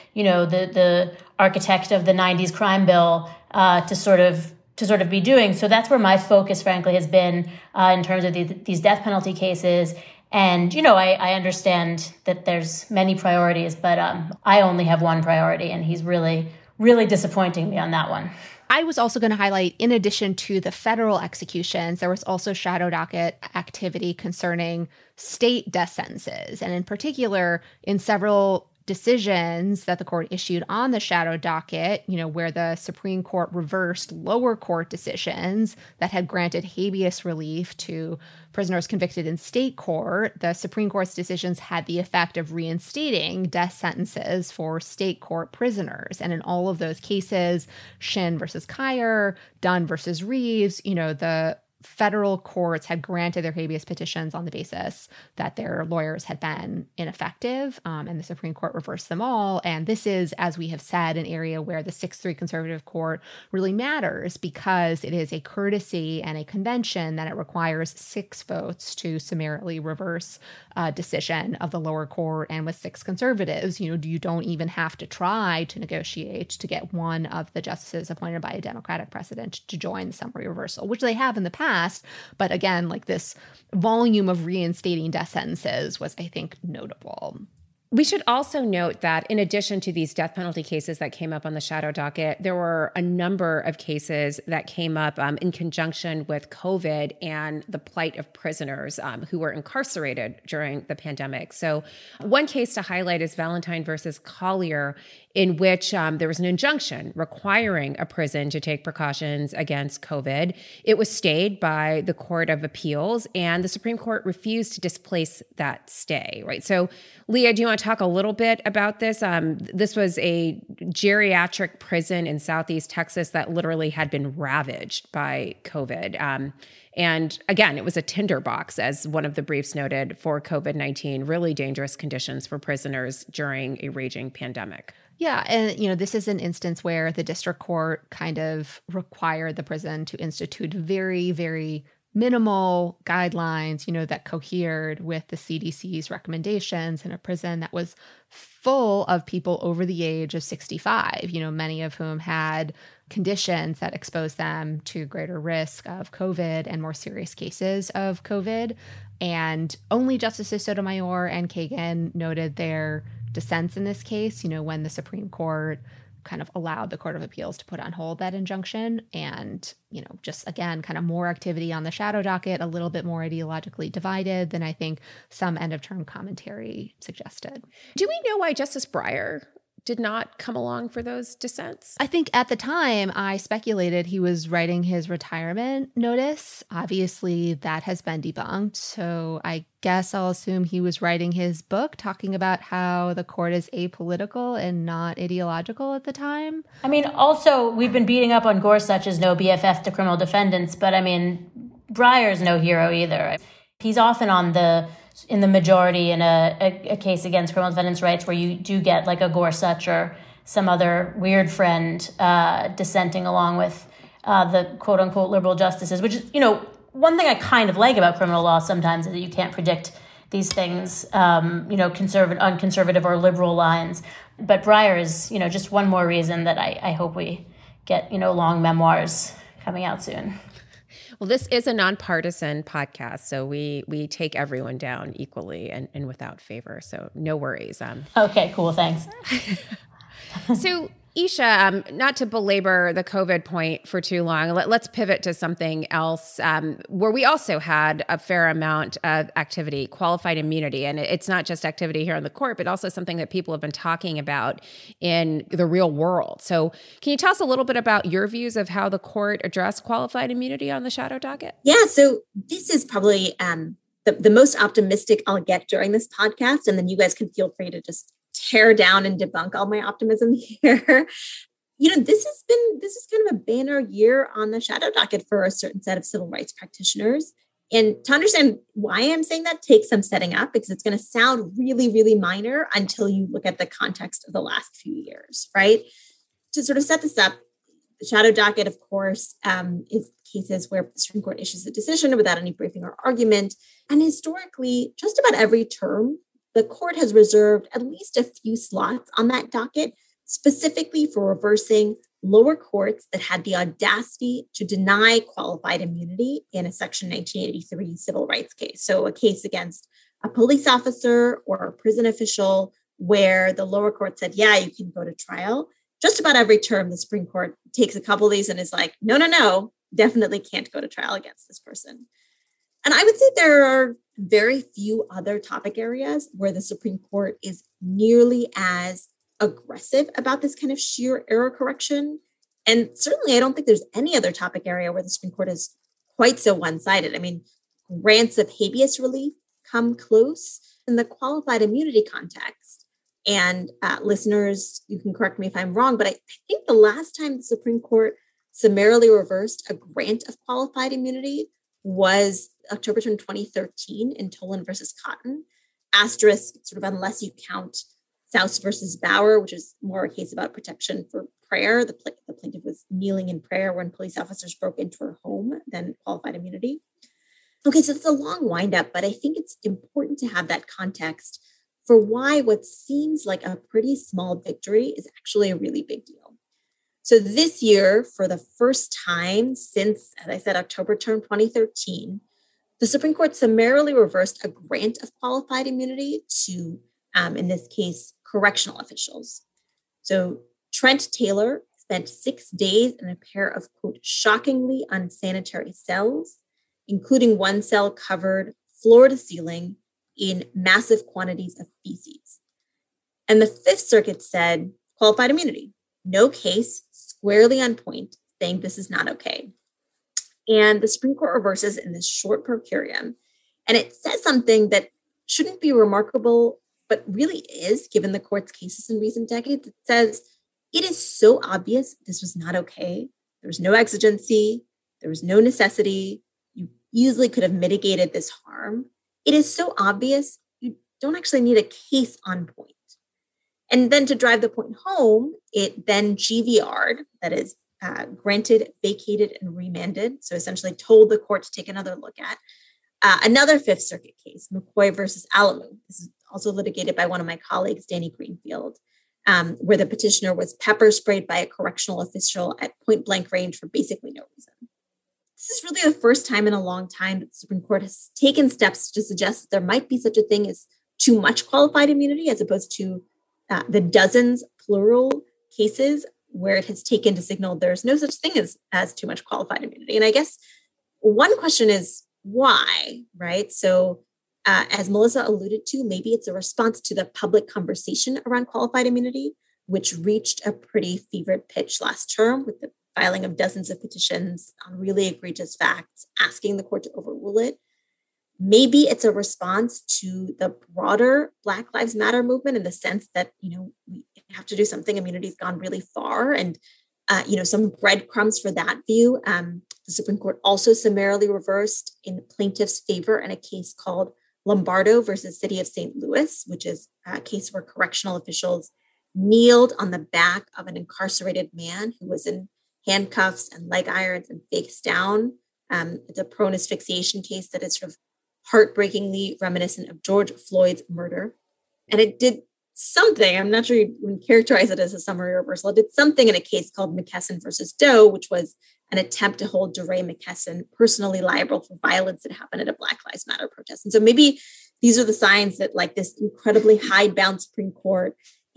the architect of the 90s crime bill to sort of be doing. So that's where my focus, frankly, has been in terms of these death penalty cases. And, I understand that there's many priorities, but I only have one priority, and he's really, really disappointing me on that one. I was also going to highlight, in addition to the federal executions, there was also shadow docket activity concerning state death sentences. And in particular, in several decisions that the court issued on the shadow docket, where the Supreme Court reversed lower court decisions that had granted habeas relief to prisoners convicted in state court, the Supreme Court's decisions had the effect of reinstating death sentences for state court prisoners. And in all of those cases, Shin versus Kyer, Dunn versus Reeves, the federal courts had granted their habeas petitions on the basis that their lawyers had been ineffective, and the Supreme Court reversed them all. And this is, as we have said, an area where the 6-3 conservative court really matters, because it is a courtesy and a convention that it requires 6 votes to summarily reverse a decision of the lower court. And with 6 conservatives, you don't even have to try to negotiate to get one of the justices appointed by a Democratic precedent to join the summary reversal, which they have in the past. But again, this volume of reinstating death sentences was, I think, notable. We should also note that in addition to these death penalty cases that came up on the shadow docket, there were a number of cases that came up in conjunction with COVID and the plight of prisoners who were incarcerated during the pandemic. So one case to highlight is Valentine versus Collier, in which there was an injunction requiring a prison to take precautions against COVID. It was stayed by the Court of Appeals, and the Supreme Court refused to displace that stay, right? So, Leah, do you want to talk a little bit about this? This was a geriatric prison in Southeast Texas that literally had been ravaged by COVID. And again, it was a tinderbox, as one of the briefs noted, for COVID-19, really dangerous conditions for prisoners during a raging pandemic. Yeah. And, this is an instance where the district court kind of required the prison to institute very, very minimal guidelines, that cohered with the CDC's recommendations in a prison that was full of people over the age of 65, many of whom had conditions that exposed them to greater risk of COVID and more serious cases of COVID. And only Justices Sotomayor and Kagan noted their dissents in this case, when the Supreme Court kind of allowed the Court of Appeals to put on hold that injunction. And, just again, kind of more activity on the shadow docket, a little bit more ideologically divided than I think some end-of-term commentary suggested. Do we know why Justice Breyer did not come along for those dissents? I think at the time I speculated he was writing his retirement notice. Obviously, that has been debunked. So I guess I'll assume he was writing his book talking about how the court is apolitical and not ideological at the time. I mean, also, we've been beating up on Gorsuch as no BFF to criminal defendants, but I mean, Breyer's no hero either. He's often in the majority in a case against criminal defendants' rights where you do get like a Gorsuch or some other weird friend dissenting along with the quote-unquote liberal justices, which is, one thing I kind of like about criminal law sometimes is that you can't predict these things, unconservative or liberal lines. But Breyer is, just one more reason that I hope we get, long memoirs coming out soon. Well, this is a nonpartisan podcast, so we take everyone down equally and without favor. So no worries. Okay, cool. Thanks. So, Isha, not to belabor the COVID point for too long, let's pivot to something else where we also had a fair amount of activity, qualified immunity. And it's not just activity here in the court, but also something that people have been talking about in the real world. So can you tell us a little bit about your views of how the court addressed qualified immunity on the shadow docket? Yeah, so this is probably the most optimistic I'll get during this podcast. And then you guys can feel free to just tear down and debunk all my optimism here. This is kind of a banner year on the shadow docket for a certain set of civil rights practitioners. And to understand why I'm saying that takes some setting up, because it's going to sound really, really minor until you look at the context of the last few years, right? To sort of set this up, the shadow docket, of course, is cases where the Supreme Court issues a decision without any briefing or argument. And historically, just about every term, the court has reserved at least a few slots on that docket, specifically for reversing lower courts that had the audacity to deny qualified immunity in a Section 1983 civil rights case. So a case against a police officer or a prison official where the lower court said, yeah, you can go to trial. Just about every term, the Supreme Court takes a couple of these and is like, no, definitely can't go to trial against this person. And I would say there are very few other topic areas where the Supreme Court is nearly as aggressive about this kind of sheer error correction. And certainly, I don't think there's any other topic area where the Supreme Court is quite so one-sided. I mean, grants of habeas relief come close in the qualified immunity context. And listeners, you can correct me if I'm wrong, but I think the last time the Supreme Court summarily reversed a grant of qualified immunity was October 2013 in Tolan versus Cotton. Asterisk, sort of unless you count Souse versus Bauer, which is more a case about protection for prayer. The plaintiff was kneeling in prayer when police officers broke into her home, then qualified immunity. Okay, so it's a long windup, but I think it's important to have that context for why what seems like a pretty small victory is actually a really big deal. So this year, for the first time since, as I said, October 2013, the Supreme Court summarily reversed a grant of qualified immunity to, in this case, correctional officials. So Trent Taylor spent 6 days in a pair of, quote, shockingly unsanitary cells, including one cell covered floor to ceiling in massive quantities of feces. And the Fifth Circuit said, qualified immunity, no case, squarely on point, saying this is not okay. And the Supreme Court reverses in this short per curiam. And it says something that shouldn't be remarkable, but really is, given the court's cases in recent decades. It says, it is so obvious this was not okay. There was no exigency. There was no necessity. You easily could have mitigated this harm. It is so obvious you don't actually need a case on point. And then to drive the point home, it then GVR'd, that is, granted, vacated, and remanded. So essentially told the court to take another look at another Fifth Circuit case, McCoy versus Alamu. This is also litigated by one of my colleagues, Danny Greenfield, where the petitioner was pepper sprayed by a correctional official at point blank range for basically no reason. This is really the first time in a long time that the Supreme Court has taken steps to suggest that there might be such a thing as too much qualified immunity, as opposed to the dozens, plural, cases where it has taken to signal there's no such thing as too much qualified immunity. And I guess one question is why, right? So as Melissa alluded to, maybe it's a response to the public conversation around qualified immunity, which reached a pretty fevered pitch last term with the filing of dozens of petitions on really egregious facts, asking the court to overrule it. Maybe it's a response to the broader Black Lives Matter movement in the sense that, we have to do something. Immunity's gone really far. And, some breadcrumbs for that view. The Supreme Court also summarily reversed in plaintiff's favor in a case called Lombardo versus City of St. Louis, which is a case where correctional officials kneeled on the back of an incarcerated man who was in handcuffs and leg irons and face down. It's a prone asphyxiation case that is sort of heartbreakingly reminiscent of George Floyd's murder. And it did something, I'm not sure you would characterize it as a summary reversal. It did something in a case called McKesson versus Doe, which was an attempt to hold DeRay McKesson personally liable for violence that happened at a Black Lives Matter protest. And so maybe these are the signs that, like, this incredibly hidebound Supreme Court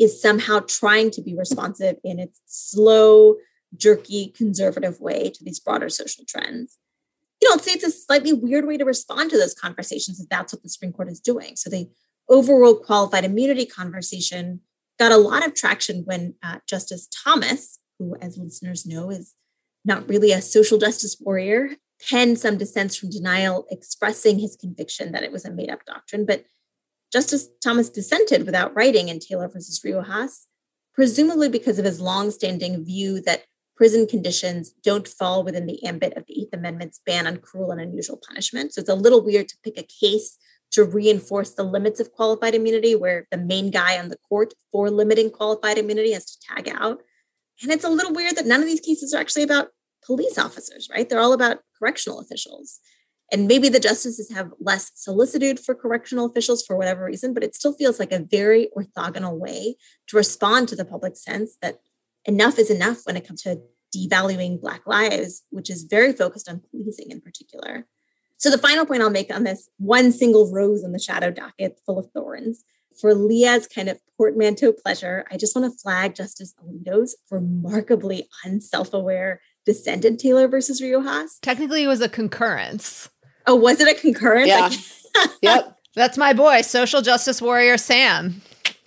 is somehow trying to be responsive in its slow, jerky, conservative way to these broader social trends. I'd say it's a slightly weird way to respond to those conversations if that's what the Supreme Court is doing. So the overruled qualified immunity conversation got a lot of traction when Justice Thomas, who, as listeners know, is not really a social justice warrior, penned some dissents from denial expressing his conviction that it was a made-up doctrine. But Justice Thomas dissented without writing in Taylor versus Riojas, presumably because of his longstanding view that prison conditions don't fall within the ambit of the Eighth Amendment's ban on cruel and unusual punishment. So it's a little weird to pick a case to reinforce the limits of qualified immunity where the main guy on the court for limiting qualified immunity has to tag out. And it's a little weird that none of these cases are actually about police officers, right? They're all about correctional officials. And maybe the justices have less solicitude for correctional officials for whatever reason, but it still feels like a very orthogonal way to respond to the public sense that enough is enough when it comes to devaluing Black lives, which is very focused on policing in particular. So the final point I'll make on this one single rose in the shadow docket full of thorns, for Leah's kind of portmanteau pleasure, I just want to flag Justice Alito's remarkably unself-aware dissent in Taylor versus Riojas. Technically, it was a concurrence. Oh, was it a concurrence? Yeah. Yep. That's my boy, social justice warrior Sam.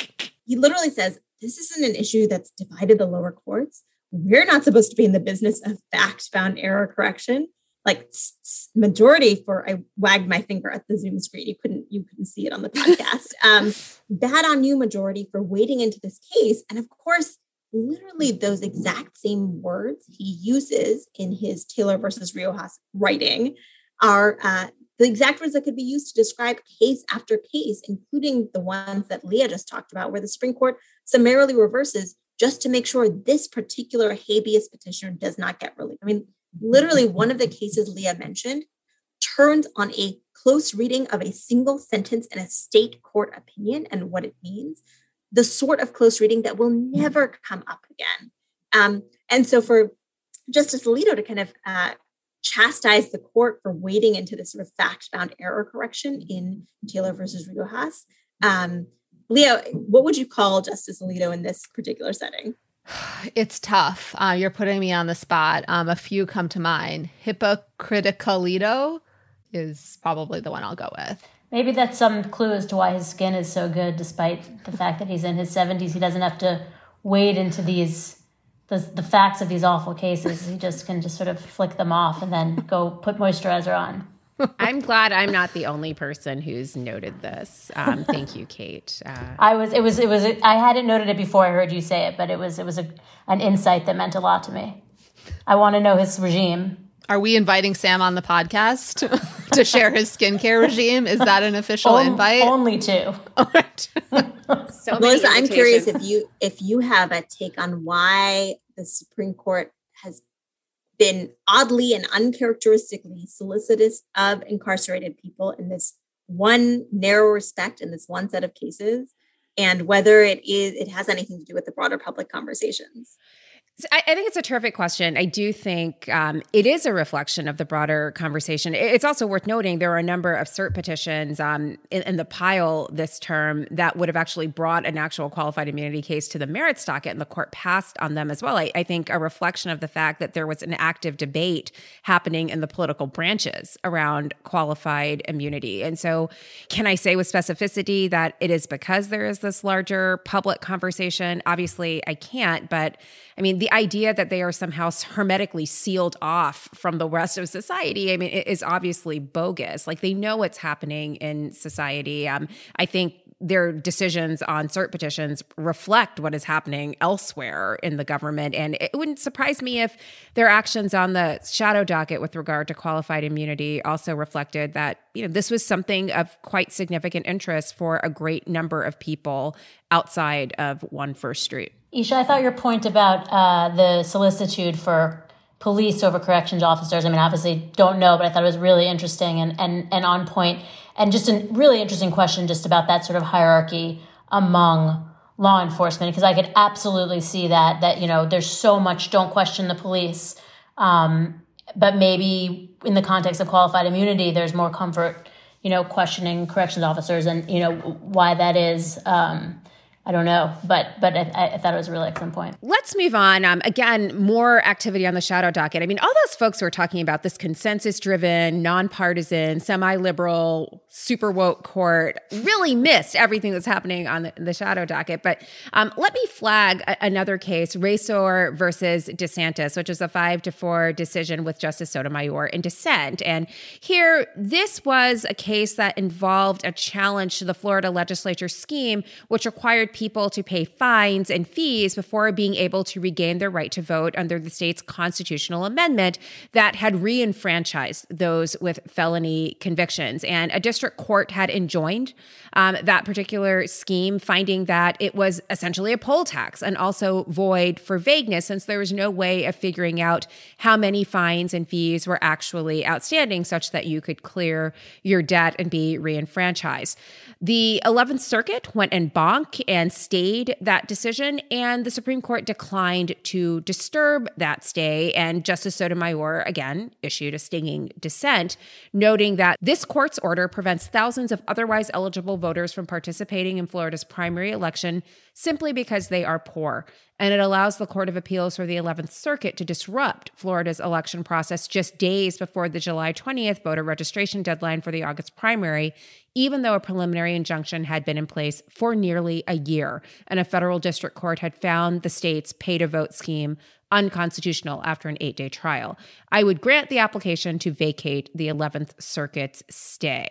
He literally says, this isn't an issue that's divided the lower courts. We're not supposed to be in the business of fact-bound error correction. Like majority for, I wagged my finger at the Zoom screen. You couldn't see it on the podcast. Bad on you, majority, for wading into this case. And of course, literally those exact same words he uses in his Taylor versus Riojas writing are the exact words that could be used to describe case after case, including the ones that Leah just talked about, where the Supreme Court summarily reverses just to make sure this particular habeas petitioner does not get relief. I mean, literally one of the cases Leah mentioned turns on a close reading of a single sentence in a state court opinion and what it means, the sort of close reading that will never come up again. And so for Justice Alito to kind of chastise the court for wading into this sort of fact-bound error correction in Taylor versus Riojas, Leah, what would you call Justice Alito in this particular setting? It's tough. You're putting me on the spot. A few come to mind. Hypocriticalito is probably the one I'll go with. Maybe that's some clue as to why his skin is so good, despite the fact that he's in his 70s. He doesn't have to wade into the facts of these awful cases. He just can sort of flick them off and then go put moisturizer on. I'm glad I'm not the only person who's noted this. Thank you, Kate. I hadn't noted it before I heard you say it, but it was an insight that meant a lot to me. I want to know his regime. Are we inviting Sam on the podcast to share his skincare regime? Is that an official invite? Only two. All right. So Melissa, I'm curious if you have a take on why the Supreme Court has been oddly and uncharacteristically solicitous of incarcerated people in this one narrow respect in this one set of cases, and whether it has anything to do with the broader public conversations. So I think it's a terrific question. I do think it is a reflection of the broader conversation. It's also worth noting there are a number of cert petitions in the pile this term that would have actually brought an actual qualified immunity case to the merits docket, and the court passed on them as well. I think a reflection of the fact that there was an active debate happening in the political branches around qualified immunity. And so can I say with specificity that it is because there is this larger public conversation? Obviously, I can't, but I mean, the idea that they are somehow hermetically sealed off from the rest of society, I mean, it is obviously bogus. Like, they know what's happening in society. I think their decisions on cert petitions reflect what is happening elsewhere in the government. And it wouldn't surprise me if their actions on the shadow docket with regard to qualified immunity also reflected that, this was something of quite significant interest for a great number of people outside of One First Street. Isha, I thought your point about the solicitude for police over corrections officers, I mean, obviously don't know, but I thought it was really interesting and on point. And just a really interesting question just about that sort of hierarchy among law enforcement, because I could absolutely see that there's so much don't question the police. But maybe in the context of qualified immunity, there's more comfort, questioning corrections officers and, why that is. I don't know, but I thought it was a really excellent point. Let's move on. Again, more activity on the shadow docket. I mean, all those folks who are talking about this consensus-driven, nonpartisan, semi-liberal, super woke court really missed everything that's happening on the shadow docket. But let me flag another case, Rasour versus DeSantis, which is a 5-4 decision with Justice Sotomayor in dissent. And here, this was a case that involved a challenge to the Florida legislature scheme, which required people to pay fines and fees before being able to regain their right to vote under the state's constitutional amendment that had re-enfranchised those with felony convictions. And a district court had enjoined that particular scheme, finding that it was essentially a poll tax and also void for vagueness, since there was no way of figuring out how many fines and fees were actually outstanding such that you could clear your debt and be re-enfranchised. The 11th Circuit went en banc and stayed that decision, and the Supreme Court declined to disturb that stay. And Justice Sotomayor, again, issued a stinging dissent, noting that this court's order prevents thousands of otherwise eligible voters from participating in Florida's primary election simply because they are poor. And it allows the Court of Appeals for the 11th Circuit to disrupt Florida's election process just days before the July 20th voter registration deadline for the August primary, even though a preliminary injunction had been in place for nearly a year, and a federal district court had found the state's pay-to-vote scheme unconstitutional after an 8-day trial. I would grant the application to vacate the 11th Circuit's stay.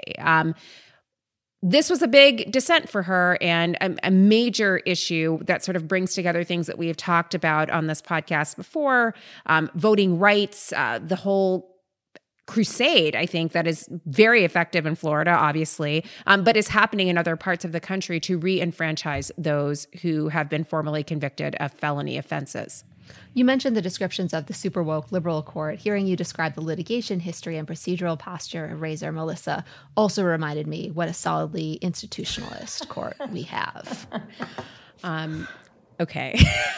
This was a big dissent for her and a major issue that sort of brings together things that we have talked about on this podcast before, voting rights, the whole crusade, I think, that is very effective in Florida, obviously, but is happening in other parts of the country to re-enfranchise those who have been formally convicted of felony offenses. You mentioned the descriptions of the super woke liberal court. Hearing you describe the litigation history and procedural posture of Rasour, Melissa, also reminded me what a solidly institutionalist court we have. Okay.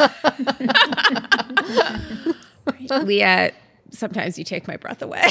Leah, sometimes you take my breath away.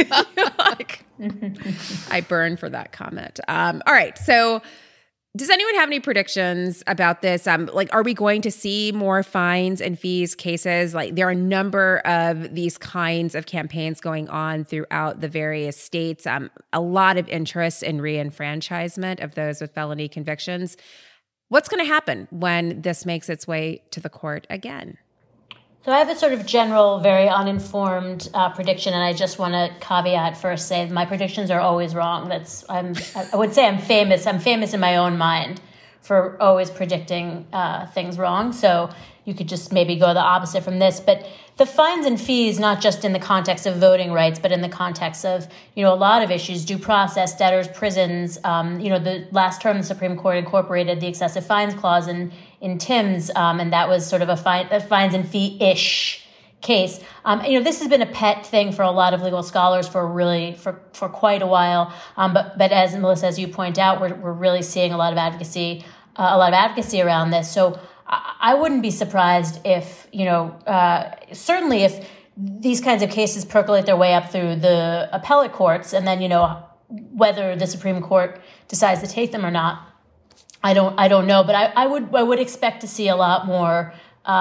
I burn for that comment. All right. So does anyone have any predictions about this? Are we going to see more fines and fees cases? There are a number of these kinds of campaigns going on throughout the various states. A lot of interest in re-enfranchisement of those with felony convictions. What's going to happen when this makes its way to the court again? So I have a sort of general, very uninformed prediction, and I just want to caveat first, say my predictions are always wrong. I would say I'm famous. I'm famous in my own mind for always predicting things wrong. So you could just maybe go the opposite from this. But the fines and fees, not just in the context of voting rights, but in the context of, a lot of issues, due process, debtors, prisons. The last term, the Supreme Court incorporated the excessive fines clause in Timms, and that was sort of a fines and fee-ish case. This has been a pet thing for a lot of legal scholars for quite a while. But as Melissa, as you point out, we're really seeing a lot of advocacy around this. So I wouldn't be surprised if, certainly if these kinds of cases percolate their way up through the appellate courts, and then, whether the Supreme Court decides to take them or not, I don't know. But I would expect to see a lot more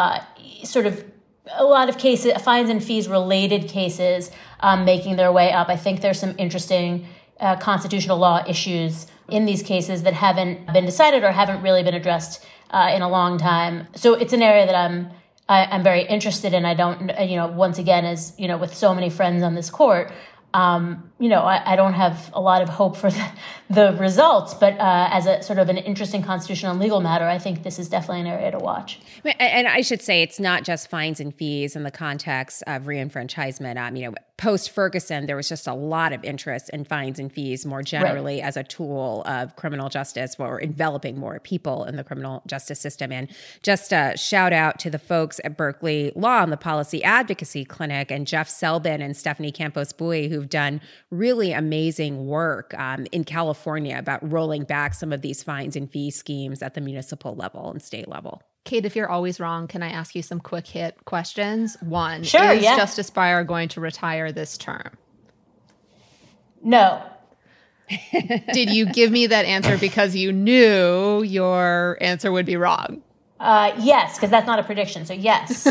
a lot of cases, fines and fees related cases making their way up. I think there's some interesting constitutional law issues in these cases that haven't been decided or haven't really been addressed in a long time. So it's an area that I'm very interested in. I don't, once again, as with so many friends on this court, I don't have a lot of hope for the results, but as a sort of an interesting constitutional and legal matter, I think this is definitely an area to watch. And I should say it's not just fines and fees in the context of re-enfranchisement. Post-Ferguson, there was just a lot of interest in fines and fees more generally as a tool of criminal justice or enveloping more people in the criminal justice system. And just a shout out to the folks at Berkeley Law and the Policy Advocacy Clinic and Jeff Selbin and Stephanie Campos-Bui, who've done really amazing work in California about rolling back some of these fines and fee schemes at the municipal level and state level. Kate, if you're always wrong, can I ask you some quick hit questions? One, sure, is Justice Breyer going to retire this term? No. Did you give me that answer because you knew your answer would be wrong? Yes, because that's not a prediction. So yes.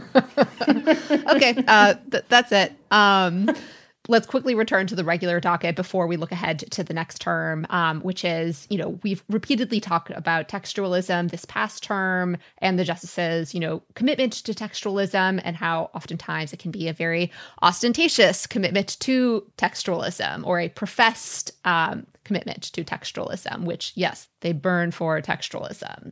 Okay, that's it. Let's quickly return to the regular docket before we look ahead to the next term, which is, we've repeatedly talked about textualism this past term and the justices, commitment to textualism and how oftentimes it can be a very ostentatious commitment to textualism or a professed commitment to textualism, which, yes, they burn for textualism.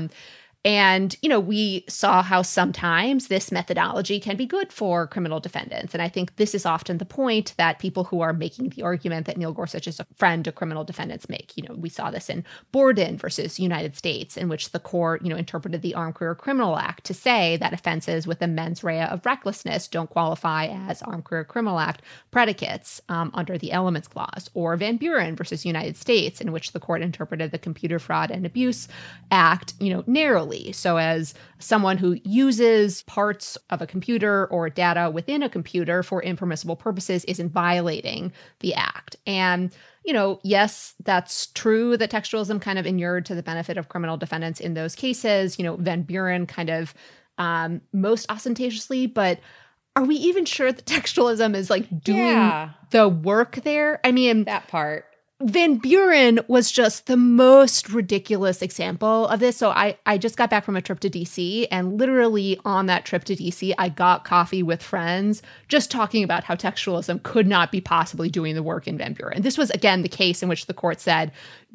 And, we saw how sometimes this methodology can be good for criminal defendants. And I think this is often the point that people who are making the argument that Neil Gorsuch is a friend to criminal defendants make. We saw this in Borden versus United States, in which the court, interpreted the Armed Career Criminal Act to say that offenses with a mens rea of recklessness don't qualify as Armed Career Criminal Act predicates under the Elements Clause. Or Van Buren versus United States, in which the court interpreted the Computer Fraud and Abuse Act, narrowly. So as someone who uses parts of a computer or data within a computer for impermissible purposes isn't violating the act. And, yes, that's true that textualism kind of inured to the benefit of criminal defendants in those cases. Van Buren kind of most ostentatiously, but are we even sure that textualism is doing the work there? I mean, that part. Van Buren was just the most ridiculous example of this. So I just got back from a trip to DC, and literally on that trip to DC, I got coffee with friends just talking about how textualism could not be possibly doing the work in Van Buren. This was, again, the case in which the court said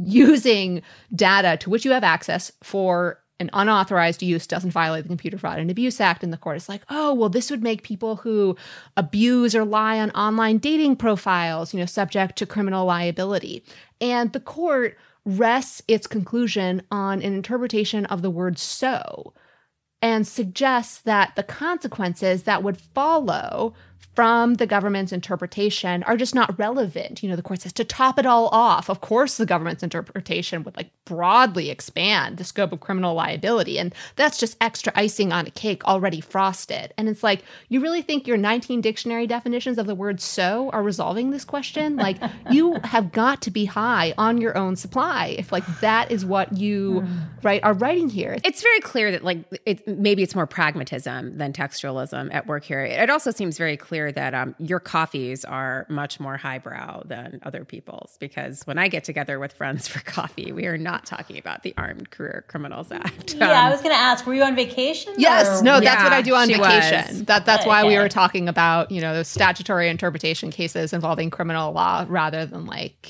using data to which you have access for an unauthorized use doesn't violate the Computer Fraud and Abuse Act. And the court is like, oh, well, this would make people who abuse or lie on online dating profiles, subject to criminal liability. And the court rests its conclusion on an interpretation of the word so, and suggests that the consequences that would follow from the government's interpretation are just not relevant. The court says to top it all off, of course, the government's interpretation would broadly expand the scope of criminal liability. And that's just extra icing on a cake already frosted. And it's you really think your 19 dictionary definitions of the word so are resolving this question? You have got to be high on your own supply if that is what you are writing here. It's very clear that maybe it's more pragmatism than textualism at work here. It also seems very clear that your coffees are much more highbrow than other people's, because when I get together with friends for coffee, we are not talking about the Armed Career Criminals Act. Yeah, I was going to ask, were you on vacation? Yes, no, that's what I do on vacation. Was. That's why we were talking about, those statutory interpretation cases involving criminal law rather than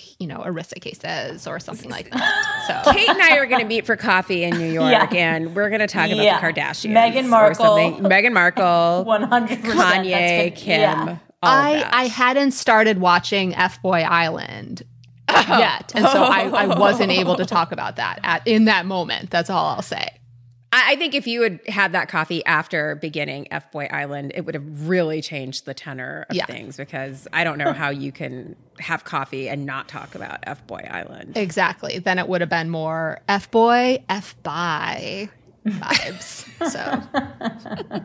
ERISA cases or something like that. So Kate and I are going to meet for coffee in New York, and we're going to talk about the Kardashians. Meghan Markle. Meghan Markle. 100%. Kanye, Kim. Yeah. I hadn't started watching F-Boy Island yet, and so I wasn't able to talk about that in that moment. That's all I'll say. I think if you had had that coffee after beginning F-Boy Island, it would have really changed the tenor of things, because I don't know how you can have coffee and not talk about F-Boy Island. Exactly. Then it would have been more F-Boy, F-Bye vibes. So...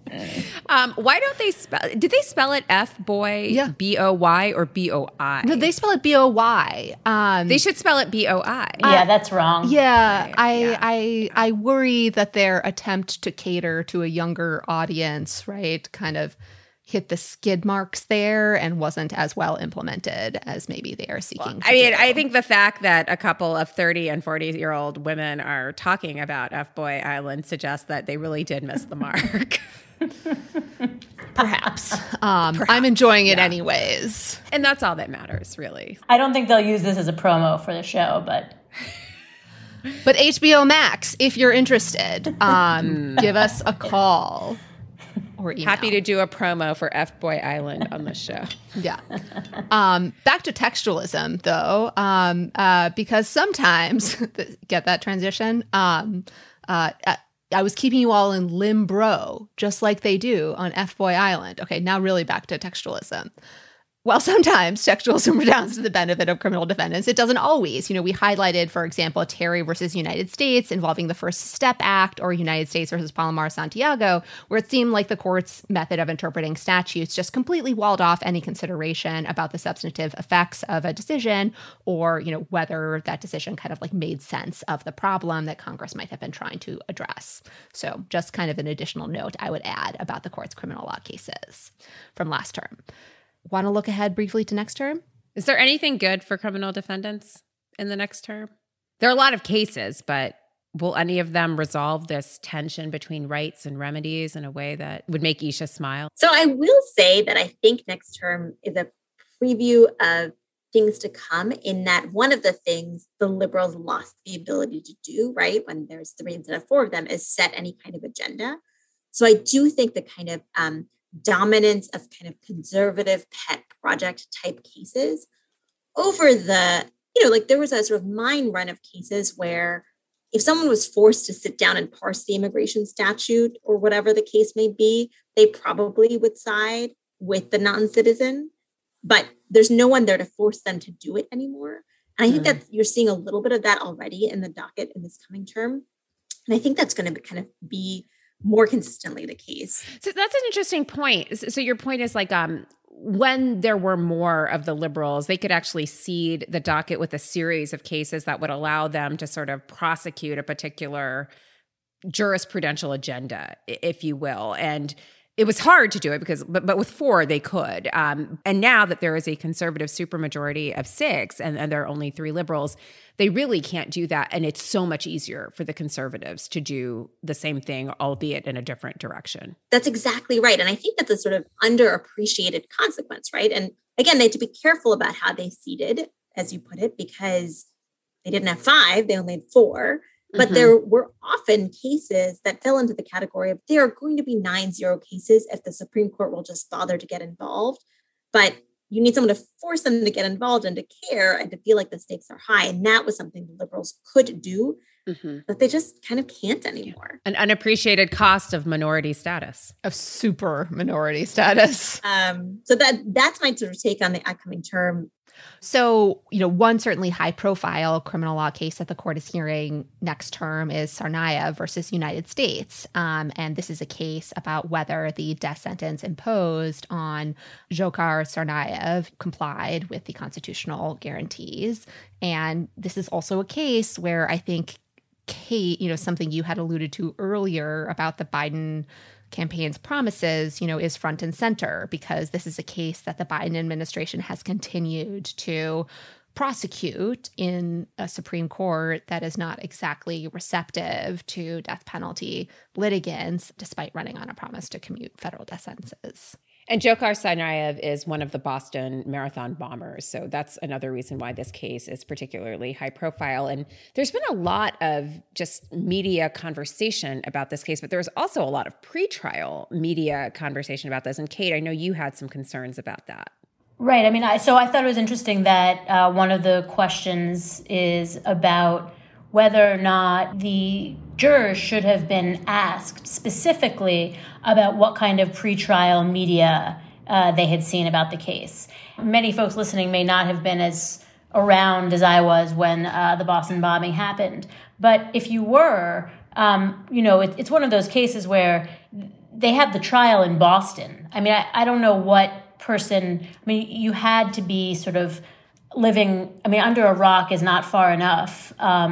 why don't they spell? Did they spell it F-Boy? Yeah. B-O-Y or B-O-I? No, they spell it B-O-Y. They should spell it B-O-I. Yeah, that's wrong. Yeah, I worry that their attempt to cater to a younger audience, right, kind of hit the skid marks there and wasn't as well implemented as maybe they are seeking to do. I think the fact that a couple of 30 and 40-year-old women are talking about F-Boy Island suggests that they really did miss the mark. Perhaps. I'm enjoying it anyways. And that's all that matters, really. I don't think they'll use this as a promo for the show, but HBO Max, if you're interested, give us a call or email. Happy to do a promo for F-Boy Island on this show. Yeah. Back to textualism, though, because sometimes, get that transition? I was keeping you all in limbo, just like they do on F-Boy Island. Okay, now really back to textualism. While sometimes textualism redounds to the benefit of criminal defendants, it doesn't always. We highlighted, for example, Terry versus United States involving the First Step Act, or United States versus Palomar Santiago, where it seemed like the court's method of interpreting statutes just completely walled off any consideration about the substantive effects of a decision, or, whether that decision kind of like made sense of the problem that Congress might have been trying to address. So just kind of an additional note I would add about the court's criminal law cases from last term. Want to look ahead briefly to next term? Is there anything good for criminal defendants in the next term? There are a lot of cases, but will any of them resolve this tension between rights and remedies in a way that would make Isha smile? So I will say that I think next term is a preview of things to come, in that one of the things the Liberals lost the ability to do, right, when there's 3 instead of 4 of them, is set any kind of agenda. So I do think the kind of dominance of kind of conservative pet project type cases over the, there was a sort of mine run of cases where if someone was forced to sit down and parse the immigration statute or whatever the case may be, they probably would side with the non-citizen, but there's no one there to force them to do it anymore. And I think that you're seeing a little bit of that already in the docket in this coming term. And I think that's going to kind of be more consistently the case. So that's an interesting point. So your point is like when there were more of the Liberals, they could actually seed the docket with a series of cases that would allow them to sort of prosecute a particular jurisprudential agenda, if you will. And it was hard to do it but with 4, they could. And now that there is a conservative supermajority of 6 and there are only 3 Liberals, they really can't do that. And it's so much easier for the conservatives to do the same thing, albeit in a different direction. That's exactly right. And I think that's a sort of underappreciated consequence, right? And again, they had to be careful about how they seeded, as you put it, because they didn't have 5, they only had 4. But there were often cases that fell into the category of there are going to be 9-0 cases if the Supreme Court will just bother to get involved. But you need someone to force them to get involved and to care and to feel like the stakes are high. And that was something the Liberals could do, but they just kind of can't anymore. An unappreciated cost of minority status. Of super minority status. So that's my sort of take on the upcoming term. So, one certainly high-profile criminal law case that the court is hearing next term is Tsarnaev versus United States. And this is a case about whether the death sentence imposed on Dzhokhar Tsarnaev complied with the constitutional guarantees. And this is also a case where I think, Kate, something you had alluded to earlier about the Biden campaign's promises, is front and center, because this is a case that the Biden administration has continued to prosecute in a Supreme Court that is not exactly receptive to death penalty litigants, despite running on a promise to commute federal death sentences. And Dzhokhar Tsarnaev is one of the Boston Marathon bombers. So that's another reason why this case is particularly high profile. And there's been a lot of just media conversation about this case, but there's also a lot of pretrial media conversation about this. And Kate, I know you had some concerns about that. Right. I mean, I thought it was interesting that one of the questions is about whether or not the jurors should have been asked specifically about what kind of pretrial media they had seen about the case. Many folks listening may not have been as around as I was when the Boston bombing happened. But if you were, it's one of those cases where they had the trial in Boston. I mean, I don't know what person, you had to be sort of living, under a rock is not far enough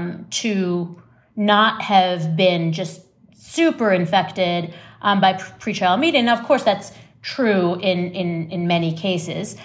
to not have been just super infected by pretrial media. Now, of course, that's true in many cases.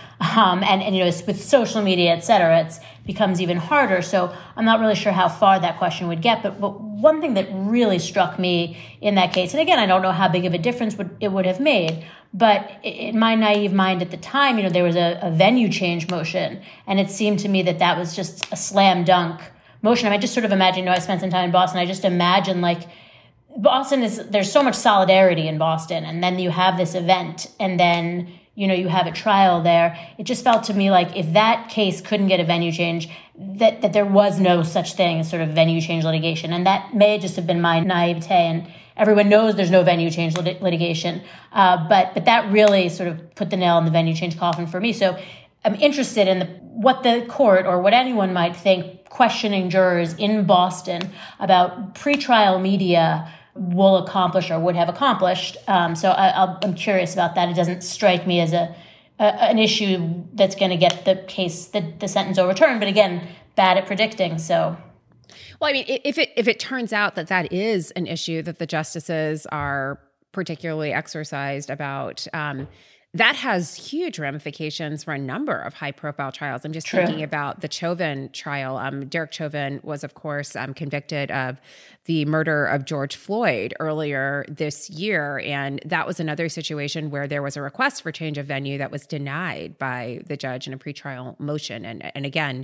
And with social media, et cetera, it becomes even harder. So I'm not really sure how far that question would get. But one thing that really struck me in that case, and again, I don't know how big of a difference it would have made, but in my naive mind at the time, there was a venue change motion. And it seemed to me that was just a slam dunk motion. I just sort of imagine, I spent some time in Boston. I just imagine Boston there's so much solidarity in Boston. And then you have this event and then, you have a trial there. It just felt to me like if that case couldn't get a venue change, that there was no such thing as sort of venue change litigation. And that may just have been my naivete. everyone knows there's no venue change litigation. But that really sort of put the nail in the venue change coffin for me. So I'm interested in what the court or what anyone might think questioning jurors in Boston about pretrial media will accomplish or would have accomplished. So I'm curious about that. It doesn't strike me as an issue that's going to get the sentence overturned. But again, bad at predicting. So, well, I mean, if it turns out that is an issue that the justices are particularly exercised about, that has huge ramifications for a number of high-profile trials. I'm just thinking about the Chauvin trial. Derek Chauvin was, of course, convicted of the murder of George Floyd earlier this year, and that was another situation where there was a request for change of venue that was denied by the judge in a pretrial motion. And again,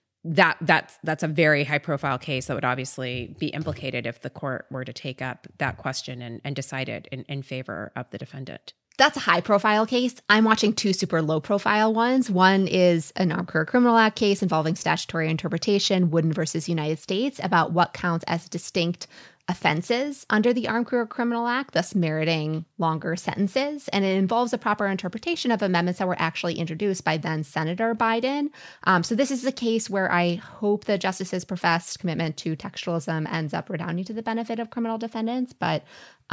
that's a very high-profile case that would obviously be implicated if the court were to take up that question and decide it in favor of the defendant. That's a high-profile case. I'm watching two super low-profile ones. One is an Armed Career Criminal Act case involving statutory interpretation, Wooden versus United States, about what counts as distinct offenses under the Armed Career Criminal Act, thus meriting longer sentences. And it involves a proper interpretation of amendments that were actually introduced by then Senator Biden. So this is a case where I hope the justices' professed commitment to textualism ends up redounding to the benefit of criminal defendants, but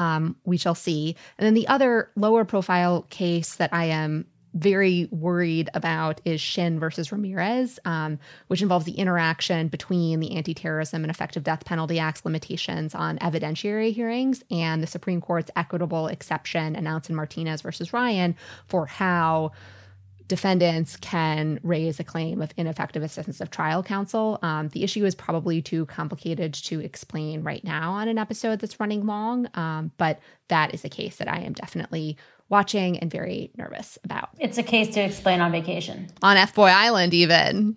we shall see. And then the other lower profile case that I am very worried about is Shin versus Ramirez, which involves the interaction between the Anti-Terrorism and Effective Death Penalty Act's limitations on evidentiary hearings and the Supreme Court's equitable exception announced in Martinez versus Ryan for how defendants can raise a claim of ineffective assistance of trial counsel. The issue is probably too complicated to explain right now on an episode that's running long, but that is a case that I am definitely watching and very nervous about. It's a case to explain on vacation. On F-Boy Island, even.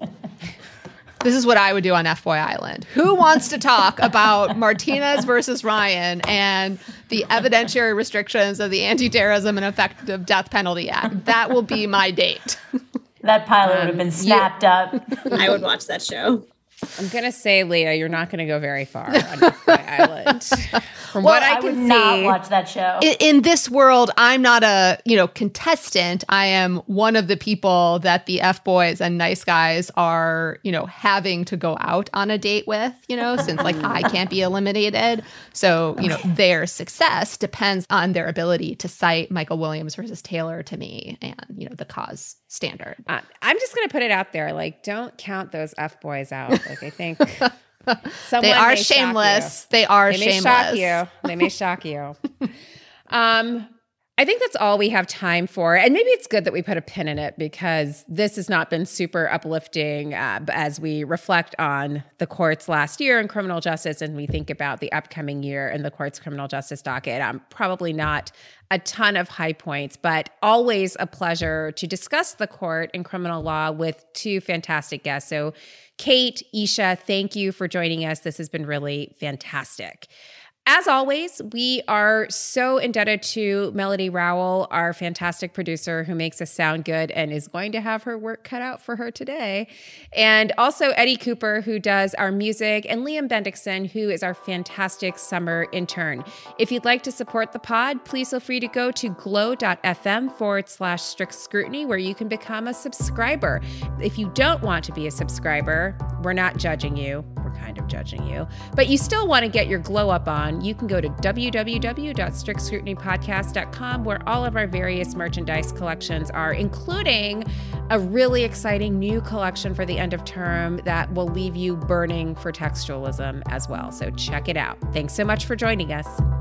This is what I would do on F-Boy Island. Who wants to talk about Martinez versus Ryan and the evidentiary restrictions of the Anti-Terrorism and Effective Death Penalty Act? That will be my date. That pilot would have been snapped up. I would watch that show. I'm going to say, Leah, you're not going to go very far on F-Boy Island. From what I can would not watch that show. In this world, I'm not a contestant. I am one of the people that the F-boys and nice guys are, having to go out on a date with, since I can't be eliminated. So, their success depends on their ability to cite Michael Williams versus Taylor to me and, the cause standard. I'm just going to put it out there. Don't count those F-boys out. I think they are shameless. They are shameless. They may shock you. I think that's all we have time for. And maybe it's good that we put a pin in it because this has not been super uplifting as we reflect on the court's last year in criminal justice and we think about the upcoming year in the court's criminal justice docket. Probably not a ton of high points, but always a pleasure to discuss the court and criminal law with two fantastic guests. So Kate, Isha, thank you for joining us. This has been really fantastic. As always, we are so indebted to Melody Rowell, our fantastic producer who makes us sound good and is going to have her work cut out for her today. And also Eddie Cooper, who does our music, and Liam Bendixson, who is our fantastic summer intern. If you'd like to support the pod, please feel free to go to glow.fm/strict scrutiny, where you can become a subscriber. If you don't want to be a subscriber, we're not judging you. We're kind of judging you. But you still want to get your glow up on, you can go to www.strictscrutinypodcast.com, where all of our various merchandise collections are, including a really exciting new collection for the end of term that will leave you burning for textualism as well. So check it out. Thanks so much for joining us.